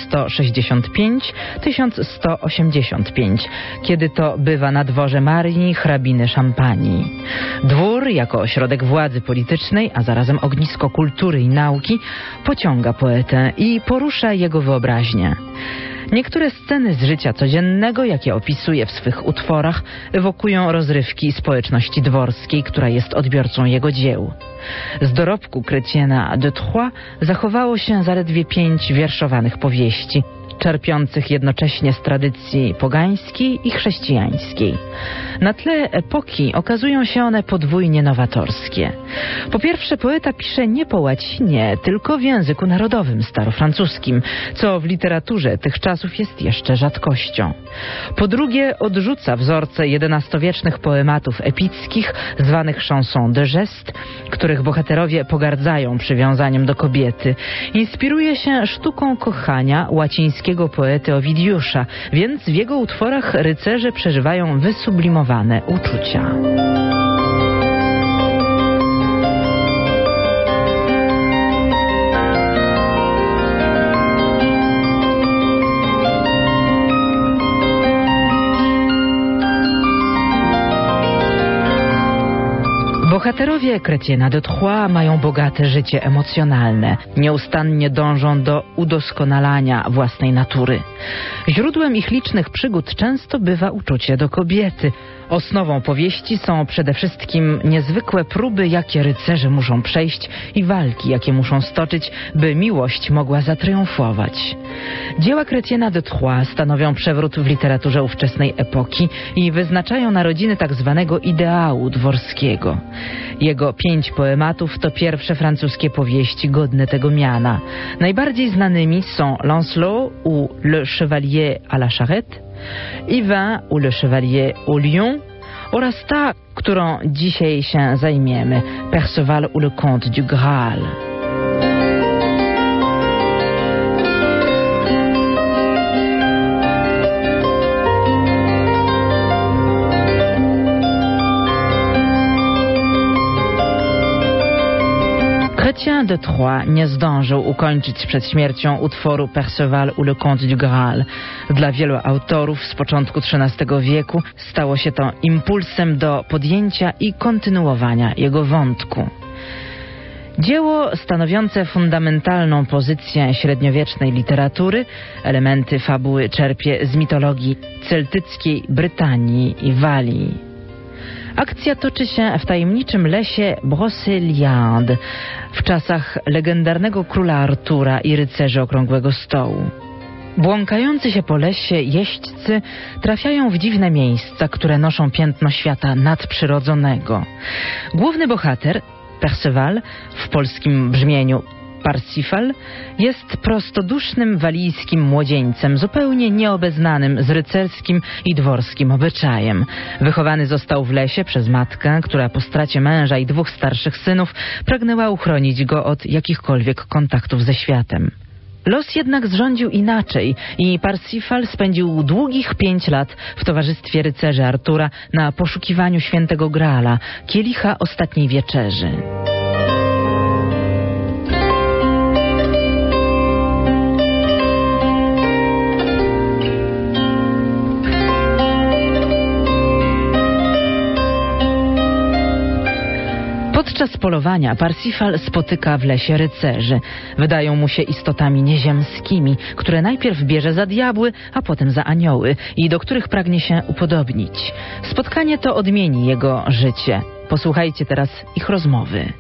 1165-1185, kiedy to bywa na dworze Marii, hrabiny Szampanii. Dwór, jako ośrodek władzy politycznej, a zarazem ognisko kultury i nauki, pociąga poetę i porusza jego wyobraźnię. Niektóre sceny z życia codziennego, jakie opisuje w swych utworach, ewokują rozrywki społeczności dworskiej, która jest odbiorcą jego dzieł. Z dorobku Chrétiena de Troyes zachowało się zaledwie 5 wierszowanych powieści, czerpiących jednocześnie z tradycji pogańskiej i chrześcijańskiej. Na tle epoki okazują się one podwójnie nowatorskie. Po pierwsze, poeta pisze nie po łacinie, tylko w języku narodowym starofrancuskim, co w literaturze tych czasów jest jeszcze rzadkością. Po drugie, odrzuca wzorce XI-wiecznych poematów epickich, zwanych chansons de geste, których bohaterowie pogardzają przywiązaniem do kobiety. Inspiruje się sztuką kochania łacińskiego poety Owidiusza, więc w jego utworach rycerze przeżywają wysublimowane uczucia. Bohaterowie Chrétiena de Troyes mają bogate życie emocjonalne. Nieustannie dążą do udoskonalania własnej natury. Źródłem ich licznych przygód często bywa uczucie do kobiety. Osnową powieści są przede wszystkim niezwykłe próby, jakie rycerze muszą przejść i walki, jakie muszą stoczyć, by miłość mogła zatriumfować. Dzieła Chrétiena de Troyes stanowią przewrót w literaturze ówczesnej epoki i wyznaczają narodziny tak zwanego ideału dworskiego. Jego 5 poematów to pierwsze francuskie powieści godne tego miana. Najbardziej znanymi są Lancelot ou Le Chevalier à la Charrette, Yvain ou Le Chevalier au Lion oraz ta, którą dzisiaj się zajmiemy, Perceval ou le Comte du Graal. Chrétien de Troyes nie zdążył ukończyć przed śmiercią utworu Perceval ou le Comte du Graal. Dla wielu autorów z początku XIII wieku stało się to impulsem do podjęcia i kontynuowania jego wątku. Dzieło stanowiące fundamentalną pozycję średniowiecznej literatury, elementy fabuły czerpie z mitologii celtyckiej Brytanii i Walii. Akcja toczy się w tajemniczym lesie Brocéliande, w czasach legendarnego króla Artura i rycerzy Okrągłego Stołu. Błąkający się po lesie jeźdźcy trafiają w dziwne miejsca, które noszą piętno świata nadprzyrodzonego. Główny bohater, Perceval, w polskim brzmieniu Parsifal jest prostodusznym walijskim młodzieńcem, zupełnie nieobeznanym z rycerskim i dworskim obyczajem. Wychowany został w lesie przez matkę, która po stracie męża i 2 starszych synów pragnęła uchronić go od jakichkolwiek kontaktów ze światem. Los jednak zrządził inaczej i Parsifal spędził długich 5 lat w towarzystwie rycerzy Artura na poszukiwaniu świętego Graala, kielicha ostatniej wieczerzy. Podczas polowania Parsifal spotyka w lesie rycerzy. Wydają mu się istotami nieziemskimi, które najpierw bierze za diabły, a potem za anioły i do których pragnie się upodobnić. Spotkanie to odmieni jego życie. Posłuchajcie teraz ich rozmowy.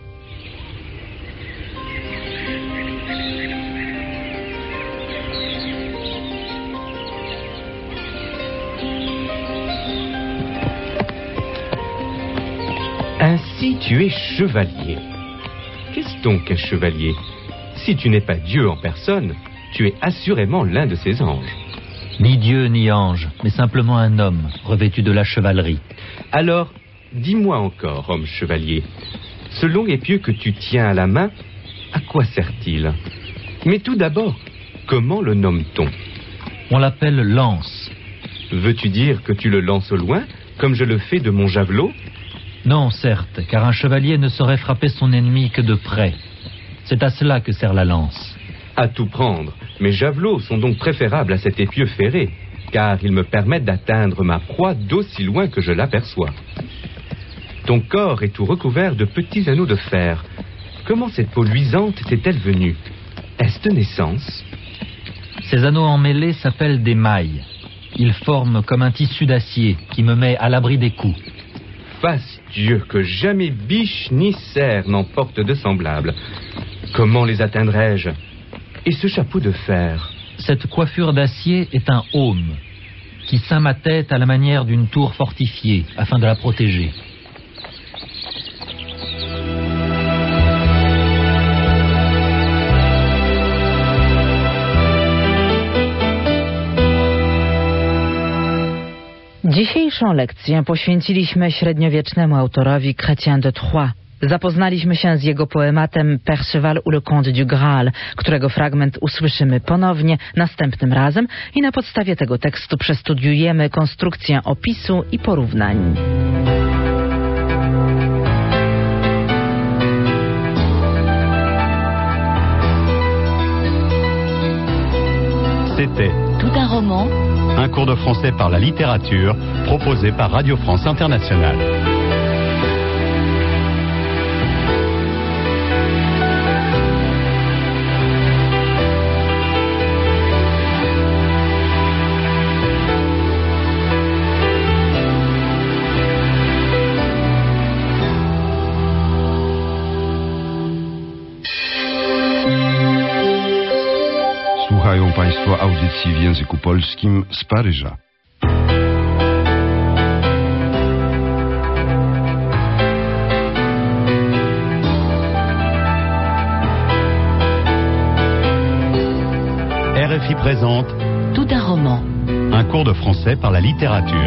Ainsi tu es chevalier. Qu'est-ce donc qu'un chevalier? Si tu n'es pas Dieu en personne, tu es assurément l'un de ses anges. Ni Dieu ni ange, mais simplement un homme, revêtu de la chevalerie. Alors, dis-moi encore, homme chevalier, ce long épieu que tu tiens à la main, à quoi sert-il? Mais tout d'abord, comment le nomme-t-on? On l'appelle lance. Veux-tu dire que tu le lances au loin, comme je le fais de mon javelot? Non, certes, car un chevalier ne saurait frapper son ennemi que de près. C'est à cela que sert la lance. À tout prendre, mes javelots sont donc préférables à cet épieu ferré, car ils me permettent d'atteindre ma proie d'aussi loin que je l'aperçois. Ton corps est tout recouvert de petits anneaux de fer. Comment cette peau luisante t'est-elle venue? Est-ce de naissance? Ces anneaux emmêlés s'appellent des mailles. Ils forment comme un tissu d'acier qui me met à l'abri des coups. Fasse Dieu que jamais biche ni cerf n'emporte de semblable. Comment les atteindrai-je? Et ce chapeau de fer? Cette coiffure d'acier est un aume qui ceint ma tête à la manière d'une tour fortifiée afin de la protéger. Dzisiejszą lekcję poświęciliśmy średniowiecznemu autorowi Chrétien de Troyes. Zapoznaliśmy się z jego poematem Perceval ou le Comte du Graal, którego fragment usłyszymy ponownie następnym razem i na podstawie tego tekstu przestudiujemy konstrukcję opisu i porównań. C'était Tout un roman. Un cours de français par la littérature proposé par Radio France Internationale. Słuchają Państwo audycji w języku polskim z Paryża. RFI présente Tout un roman. Un cours de français par la littérature.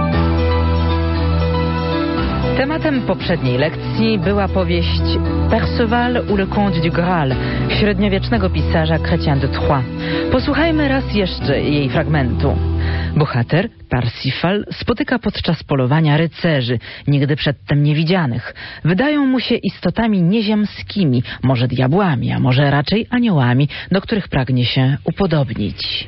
Tematem poprzedniej lekcji była powieść Perceval ou le Comte du Graal średniowiecznego pisarza Chrétien de Troyes. Posłuchajmy raz jeszcze jej fragmentu. Bohater, Parsifal, spotyka podczas polowania rycerzy, nigdy przedtem niewidzianych. Wydają mu się istotami nieziemskimi, może diabłami, a może raczej aniołami, do których pragnie się upodobnić.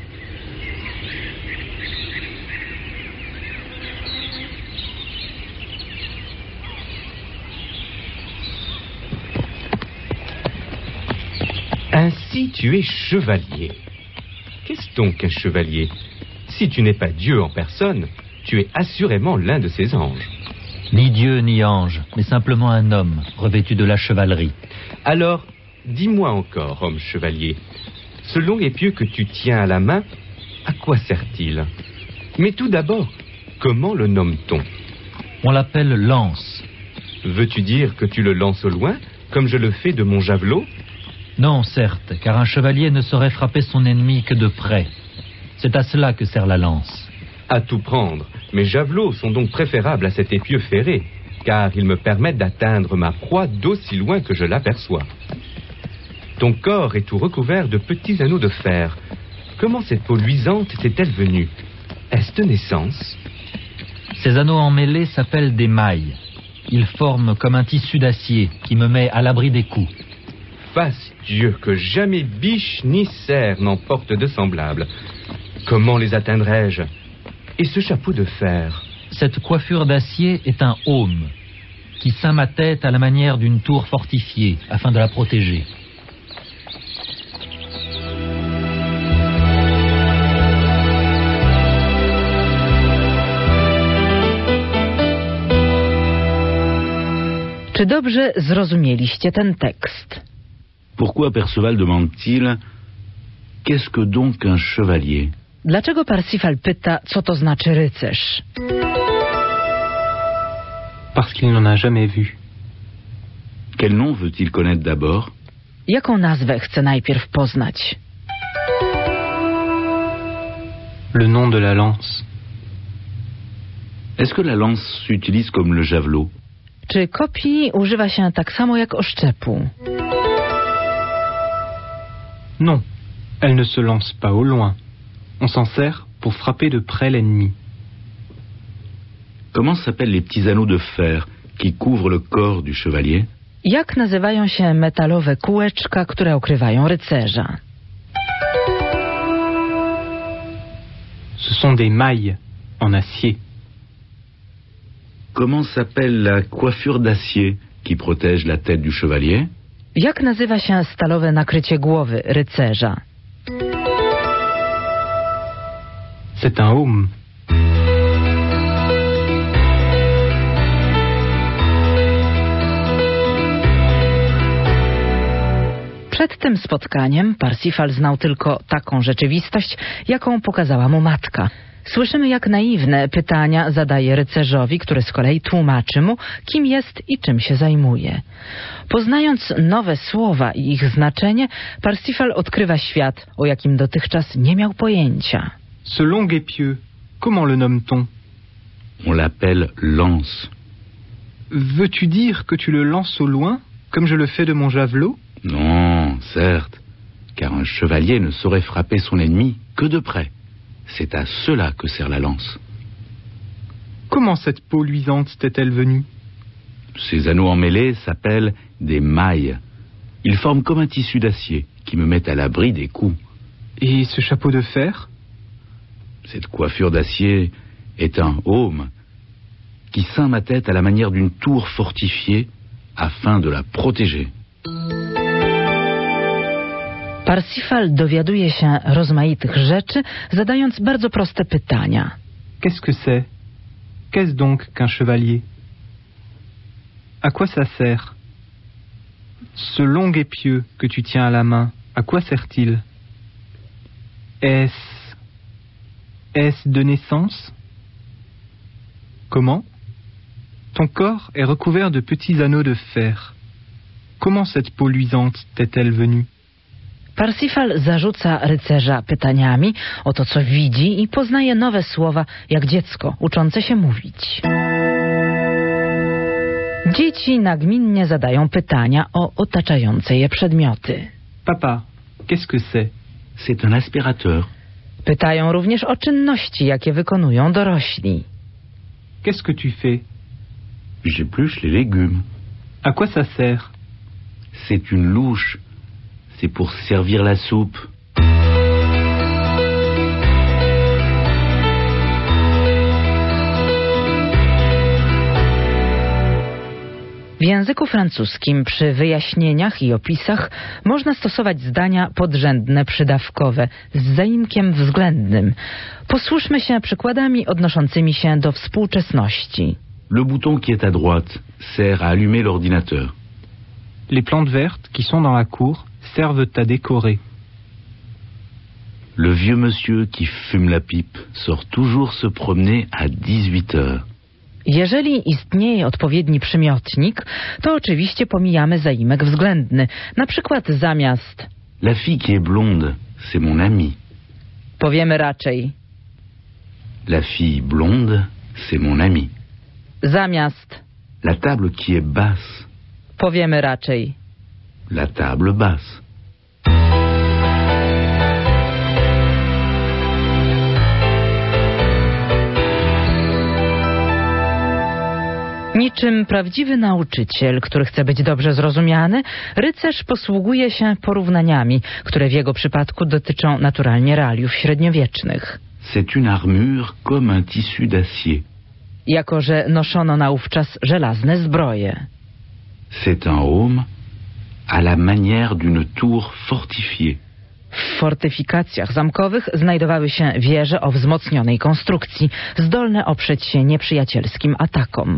Ainsi tu es chevalier. Qu'est-ce donc qu'un chevalier? Si tu n'es pas Dieu en personne, tu es assurément l'un de ses anges. Ni Dieu ni ange, mais simplement un homme, revêtu de la chevalerie. Alors, dis-moi encore, homme chevalier, ce long épieu que tu tiens à la main, à quoi sert-il? Mais tout d'abord, comment le nomme-t-on? On l'appelle lance. Veux-tu dire que tu le lances au loin, comme je le fais de mon javelot? Non, certes, car un chevalier ne saurait frapper son ennemi que de près. C'est à cela que sert la lance. À tout prendre, mes javelots sont donc préférables à cet épieu ferré, car ils me permettent d'atteindre ma proie d'aussi loin que je l'aperçois. Ton corps est tout recouvert de petits anneaux de fer. Comment cette peau luisante est-elle venue? Est-ce de naissance? Ces anneaux emmêlés s'appellent des mailles. Ils forment comme un tissu d'acier qui me met à l'abri des coups. Fasse Dieu que jamais biche ni cerf n'emporte de semblable. Comment les atteindrai-je? Et ce chapeau de fer? Cette coiffure d'acier est un aume qui ceint ma tête à la manière d'une tour fortifiée afin de la protéger. Czy dobrze zrozumieliście ten tekst? Pourquoi Perceval demande-t-il « Qu'est-ce que donc un chevalier ?» Dlaczego Parsifal pyta, co to znaczy rycerz? Parce qu'il n'en a jamais vu. Quel nom veut-il connaître d'abord? Jaką nazwę chce najpierw poznać? Le nom de la lance. Est-ce que la lance s'utilise comme le javelot? Czy kopii używa się tak samo jak oszczepu? Non, elle ne se lance pas au loin. On s'en sert pour frapper de près l'ennemi. Comment s'appellent les petits anneaux de fer qui couvrent le corps du chevalier? Jak nazywają się metalowe kółeczka, które okrywają rycerza? Ce sont des mailles en acier. Comment s'appelle la coiffure d'acier qui protège la tête du chevalier? Jak nazywa się stalowe nakrycie głowy rycerza? C'est un aume. Przed tym spotkaniem Parsifal znał tylko taką rzeczywistość, jaką pokazała mu matka. Słyszymy, jak naiwne pytania zadaje rycerzowi, który z kolei tłumaczy mu, kim jest i czym się zajmuje. Poznając nowe słowa i ich znaczenie, Parsifal odkrywa świat, o jakim dotychczas nie miał pojęcia. Ce long épieu, comment le nomme-t-on? On l'appelle lance. Veux-tu dire que tu le lances au loin, comme je le fais de mon javelot? Non, certes, car un chevalier ne saurait frapper son ennemi que de près. C'est à cela que sert la lance. Comment cette peau luisante t'est-elle venue? Ces anneaux emmêlés s'appellent des mailles. Ils forment comme un tissu d'acier qui me met à l'abri des coups. Et ce chapeau de fer? Cette coiffure d'acier est un aume qui ceint ma tête à la manière d'une tour fortifiée afin de la protéger. Parsifal dowiaduje się rozmaitych rzeczy, zadając bardzo proste pytania. Qu'est-ce que c'est? Qu'est-ce donc qu'un chevalier? À quoi ça sert? Ce long épieu que tu tiens à la main, à quoi sert-il? Est-ce de naissance? Comment? Ton corps est recouvert de petits anneaux de fer. Comment cette peau luisante t'est-elle venue? Parsifal zarzuca rycerza pytaniami o to, co widzi, i poznaje nowe słowa, jak dziecko uczące się mówić. Dzieci nagminnie zadają pytania o otaczające je przedmioty. Papa, qu'est-ce que c'est? C'est un aspirateur. Pytają również o czynności, jakie wykonują dorośli. Qu'est-ce que tu fais? J'épluche les légumes. À quoi ça sert? C'est une louche. C'est pour servir la soupe. W języku francuskim przy wyjaśnieniach i opisach można stosować zdania podrzędne przydawkowe z zaimkiem względnym. Posłużmy się przykładami odnoszącymi się do współczesności. Le bouton qui est à droite sert à allumer l'ordinateur. Les plantes vertes qui sont dans la cour servent à décorer. Le vieux monsieur qui fume la pipe sort toujours se promener à 18 heures. Jeżeli istnieje odpowiedni przymiotnik, to oczywiście pomijamy zaimek względny. Na przykład zamiast La fille qui est blonde, c'est mon amie. powiemy raczej La fille blonde, c'est mon amie. zamiast La table qui est basse. powiemy raczej La table basse. Niczym prawdziwy nauczyciel, który chce być dobrze zrozumiany, rycerz posługuje się porównaniami, które w jego przypadku dotyczą naturalnie realiów średniowiecznych. C'est une armure comme un tissu d'acier. Jako że noszono naówczas żelazne zbroje. C'est un heaume à la manière d'une tour fortifiée. W fortyfikacjach zamkowych znajdowały się wieże o wzmocnionej konstrukcji, zdolne oprzeć się nieprzyjacielskim atakom.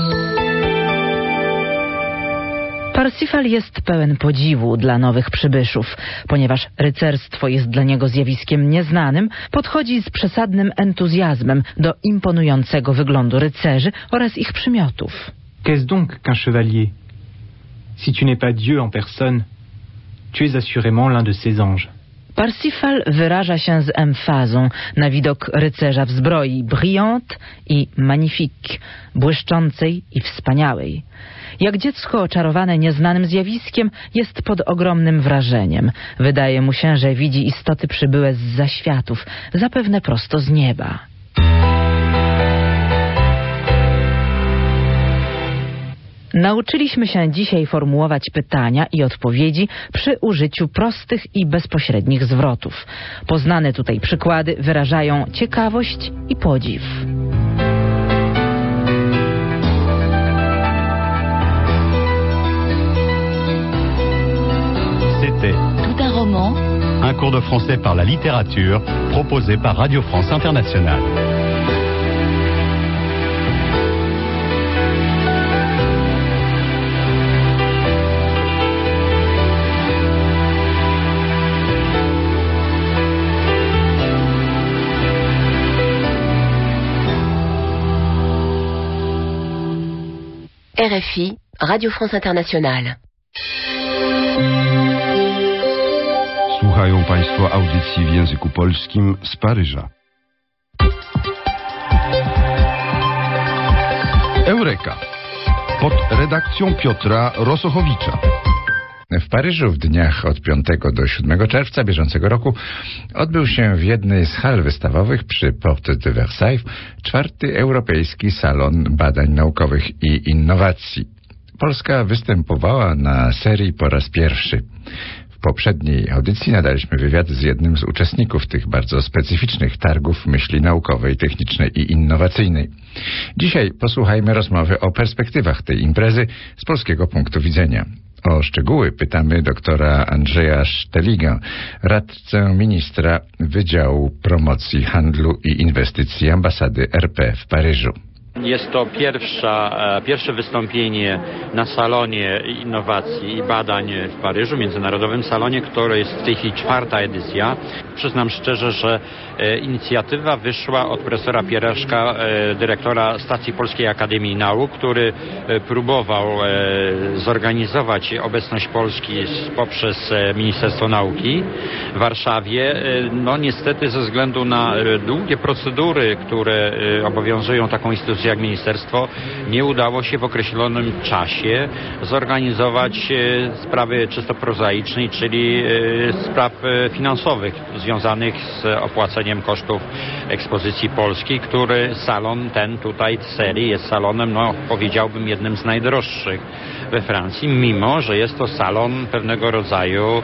Parsifal jest pełen podziwu dla nowych przybyszów. Ponieważ rycerstwo jest dla niego zjawiskiem nieznanym, podchodzi z przesadnym entuzjazmem do imponującego wyglądu rycerzy oraz ich przymiotów. Qu'est-ce donc qu'un chevalier? Si tu n'es pas Dieu en personne, tu es assurément l'un de ses anges. Parsifal wyraża się z emfazą na widok rycerza w zbroi brillante i magnifique, błyszczącej i wspaniałej. Jak dziecko oczarowane nieznanym zjawiskiem jest pod ogromnym wrażeniem. Wydaje mu się, że widzi istoty przybyłe z zaświatów, zapewne prosto z nieba. Nauczyliśmy się dzisiaj formułować pytania i odpowiedzi przy użyciu prostych i bezpośrednich zwrotów. Poznane tutaj przykłady wyrażają ciekawość i podziw. C'était Tout un roman. un cours de français par la littérature proposé par Radio France Internationale. RFI, Radio France Internationale. Słuchają Państwo audycji w języku polskim z Paryża. Eureka! Pod redakcją Piotra Rosochowicza. W Paryżu w dniach od 5 do 7 czerwca bieżącego roku odbył się w jednej z hal wystawowych przy Porte de Versailles 4. Europejski Salon Badań Naukowych i Innowacji. Polska występowała na serii po raz pierwszy. W poprzedniej audycji nadaliśmy wywiad z jednym z uczestników tych bardzo specyficznych targów myśli naukowej, technicznej i innowacyjnej. Dzisiaj posłuchajmy rozmowy o perspektywach tej imprezy z polskiego punktu widzenia. O szczegóły pytamy doktora Andrzeja Szteliga, radcę ministra Wydziału Promocji Handlu i Inwestycji Ambasady RP w Paryżu. Jest to pierwsze wystąpienie na Salonie Innowacji i Badań w Paryżu, międzynarodowym salonie, który jest w tej chwili 4. edycja. Przyznam szczerze, że inicjatywa wyszła od profesora Piereszka, dyrektora Stacji Polskiej Akademii Nauk, który próbował zorganizować obecność Polski poprzez Ministerstwo Nauki w Warszawie. No niestety ze względu na długie procedury, które obowiązują taką instytucję jak ministerstwo, nie udało się w określonym czasie zorganizować sprawy czysto prozaicznej, czyli spraw finansowych związanych z opłaceniem kosztów ekspozycji polskiej, który salon ten tutaj w serii jest salonem, no powiedziałbym, jednym z najdroższych we Francji, mimo że jest to salon pewnego rodzaju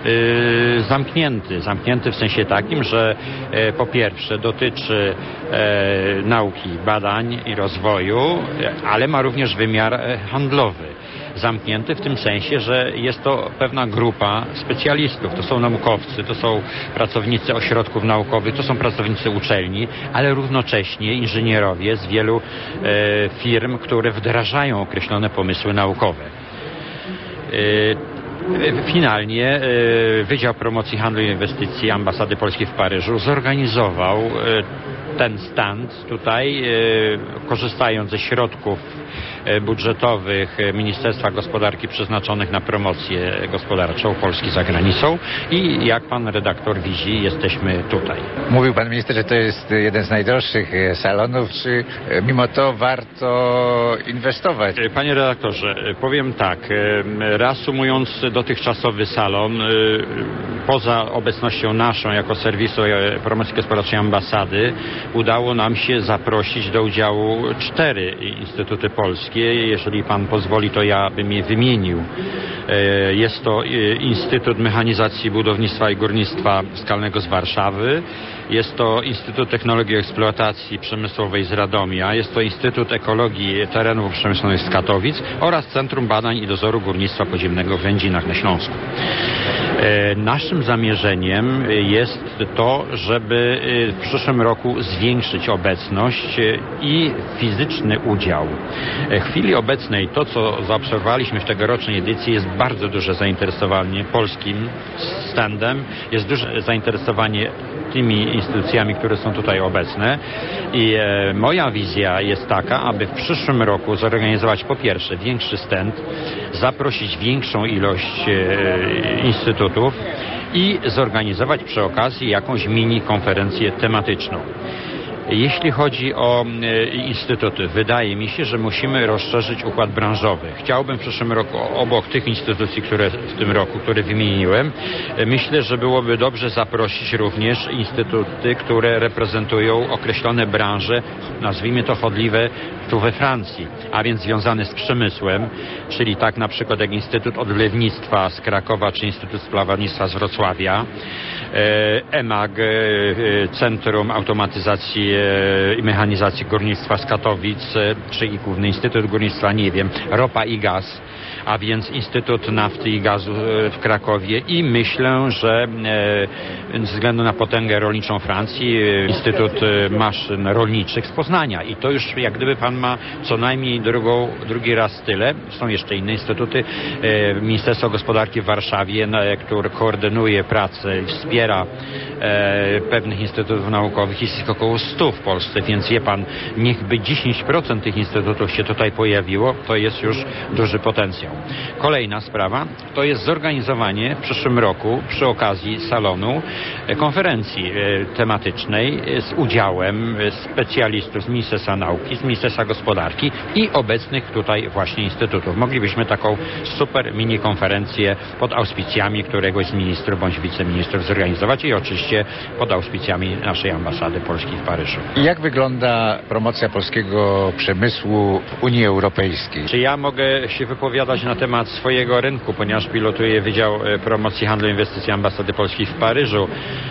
zamknięty w sensie takim, że po pierwsze dotyczy nauki, badań i rozwoju, ale ma również wymiar handlowy. Zamknięty w tym sensie, że jest to pewna grupa specjalistów. To są naukowcy, to są pracownicy ośrodków naukowych, to są pracownicy uczelni, ale równocześnie inżynierowie z wielu firm, które wdrażają określone pomysły naukowe. Finalnie Wydział Promocji Handlu i Inwestycji Ambasady Polskiej w Paryżu zorganizował ten stand tutaj, korzystając ze środków budżetowych Ministerstwa Gospodarki przeznaczonych na promocję gospodarczą Polski za granicą i jak pan redaktor widzi, jesteśmy tutaj. Mówił pan minister, że to jest jeden z najdroższych salonów. Czy mimo to warto inwestować? Panie redaktorze, powiem tak. Reasumując dotychczasowy salon, poza obecnością naszą jako serwisu promocji gospodarczej ambasady, udało nam się zaprosić do udziału 4 instytuty polskie. Jeżeli pan pozwoli, to ja bym je wymienił. Jest to Instytut Mechanizacji Budownictwa i Górnictwa Skalnego z Warszawy. Jest to Instytut Technologii i Eksploatacji Przemysłowej z Radomia. Jest to Instytut Ekologii Terenów Przemysłowych z Katowic oraz Centrum Badań i Dozoru Górnictwa Podziemnego w Wędzinach na Śląsku. Naszym zamierzeniem jest to, żeby w przyszłym roku zwiększyć obecność i fizyczny udział. W chwili obecnej to, co zaobserwowaliśmy w tegorocznej edycji, jest bardzo duże zainteresowanie polskim standem, jest duże zainteresowanie tymi instytucjami, które są tutaj obecne i moja wizja jest taka, aby w przyszłym roku zorganizować po pierwsze większy stand, zaprosić większą ilość instytutów i zorganizować przy okazji jakąś mini konferencję tematyczną. Jeśli chodzi o instytuty, wydaje mi się, że musimy rozszerzyć układ branżowy. Chciałbym w przyszłym roku obok tych instytucji, które w tym roku, które wymieniłem, myślę, że byłoby dobrze zaprosić również instytuty, które reprezentują określone branże, nazwijmy to chodliwe, tu we Francji, a więc związane z przemysłem, czyli tak na przykład jak Instytut Odlewnictwa z Krakowa, czy Instytut Splawnictwa z Wrocławia, EMAG, Centrum Automatyzacji i Mechanizacji Górnictwa z Katowic, czy i Główny Instytut Górnictwa, nie wiem, Ropa i Gaz, a więc Instytut Nafty i Gazu w Krakowie i myślę, że ze względu na potęgę rolniczą Francji, Instytut Maszyn Rolniczych z Poznania i to już jak gdyby pan ma co najmniej drugi raz tyle. Są jeszcze inne instytuty. Ministerstwo Gospodarki w Warszawie, które koordynuje pracę i wspiera pewnych instytutów naukowych, jest około 100 w Polsce, więc wie pan, niechby 10% tych instytutów się tutaj pojawiło, to jest już duży potencjał. Kolejna sprawa to jest zorganizowanie w przyszłym roku przy okazji salonu konferencji tematycznej z udziałem specjalistów z Ministerstwa Nauki, z Ministerstwa Gospodarki i obecnych tutaj właśnie instytutów. Moglibyśmy taką super mini konferencję pod auspicjami któregoś z ministrów bądź wiceministrów zorganizować i oczywiście pod auspicjami naszej ambasady Polski w Paryżu. Jak wygląda promocja polskiego przemysłu w Unii Europejskiej? Czy ja mogę się wypowiadać na temat swojego rynku, ponieważ pilotuję Wydział Promocji Handlu i Inwestycji Ambasady Polskiej w Paryżu.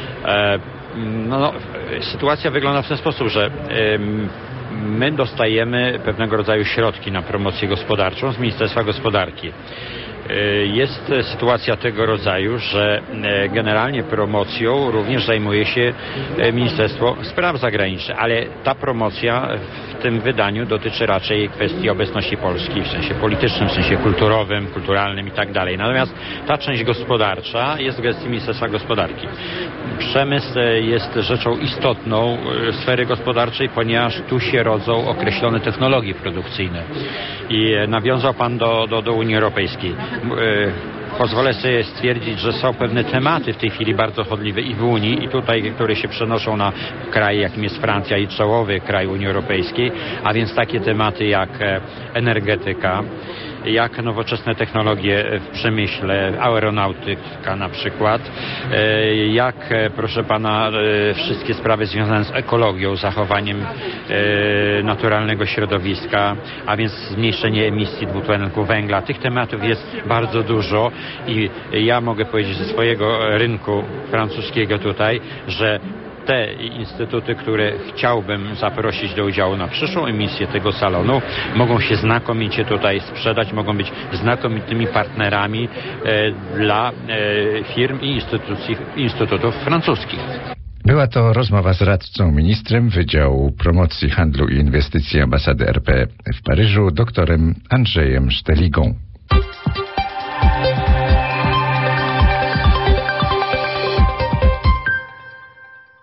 Sytuacja wygląda w ten sposób, że my dostajemy pewnego rodzaju środki na promocję gospodarczą z Ministerstwa Gospodarki. Jest sytuacja tego rodzaju, że generalnie promocją również zajmuje się Ministerstwo Spraw Zagranicznych, ale ta promocja w tym wydaniu dotyczy raczej kwestii obecności Polski w sensie politycznym, w sensie kulturowym, kulturalnym i tak dalej. Natomiast ta część gospodarcza jest w gestii Ministerstwa Gospodarki. Przemysł jest rzeczą istotną sfery gospodarczej, ponieważ tu się rodzą określone technologie produkcyjne. I nawiązał pan do Unii Europejskiej. Pozwolę sobie stwierdzić, że są pewne tematy w tej chwili bardzo chodliwe i w Unii, i tutaj, które się przenoszą na kraj, jakim jest Francja i czołowy kraj Unii Europejskiej, a więc takie tematy jak energetyka, jak nowoczesne technologie w przemyśle, aeronautyka na przykład, jak, proszę pana, wszystkie sprawy związane z ekologią, zachowaniem naturalnego środowiska, a więc zmniejszenie emisji dwutlenku węgla. Tych tematów jest bardzo dużo i ja mogę powiedzieć ze swojego rynku francuskiego tutaj, że te instytuty, które chciałbym zaprosić do udziału na przyszłą emisję tego salonu, mogą się znakomicie tutaj sprzedać, mogą być znakomitymi partnerami dla firm i instytutów francuskich. Była to rozmowa z radcą ministrem Wydziału Promocji Handlu i Inwestycji Ambasady RP w Paryżu, doktorem Andrzejem Szteligą.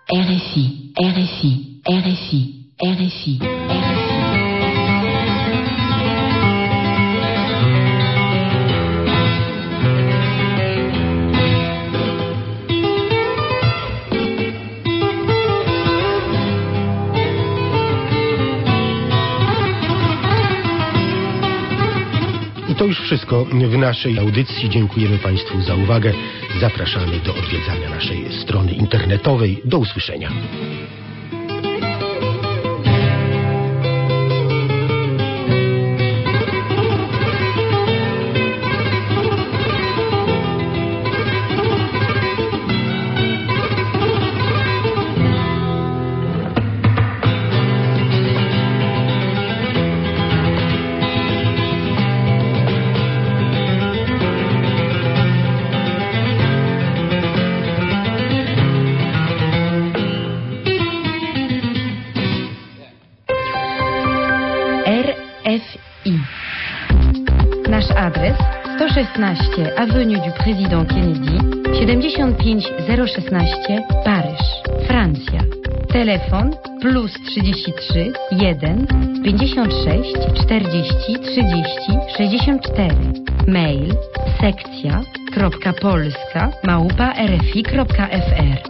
RFI, RFI, RFI, RFI, RFI. To już wszystko w naszej audycji. Dziękujemy Państwu za uwagę. Zapraszamy do odwiedzania naszej strony internetowej. Do usłyszenia. Nasz adres 116 Avenue du Président Kennedy 75016 Paryż, Francja. Telefon +33 1 56 40 30 64. Mail sekcja.polska@rfi.fr.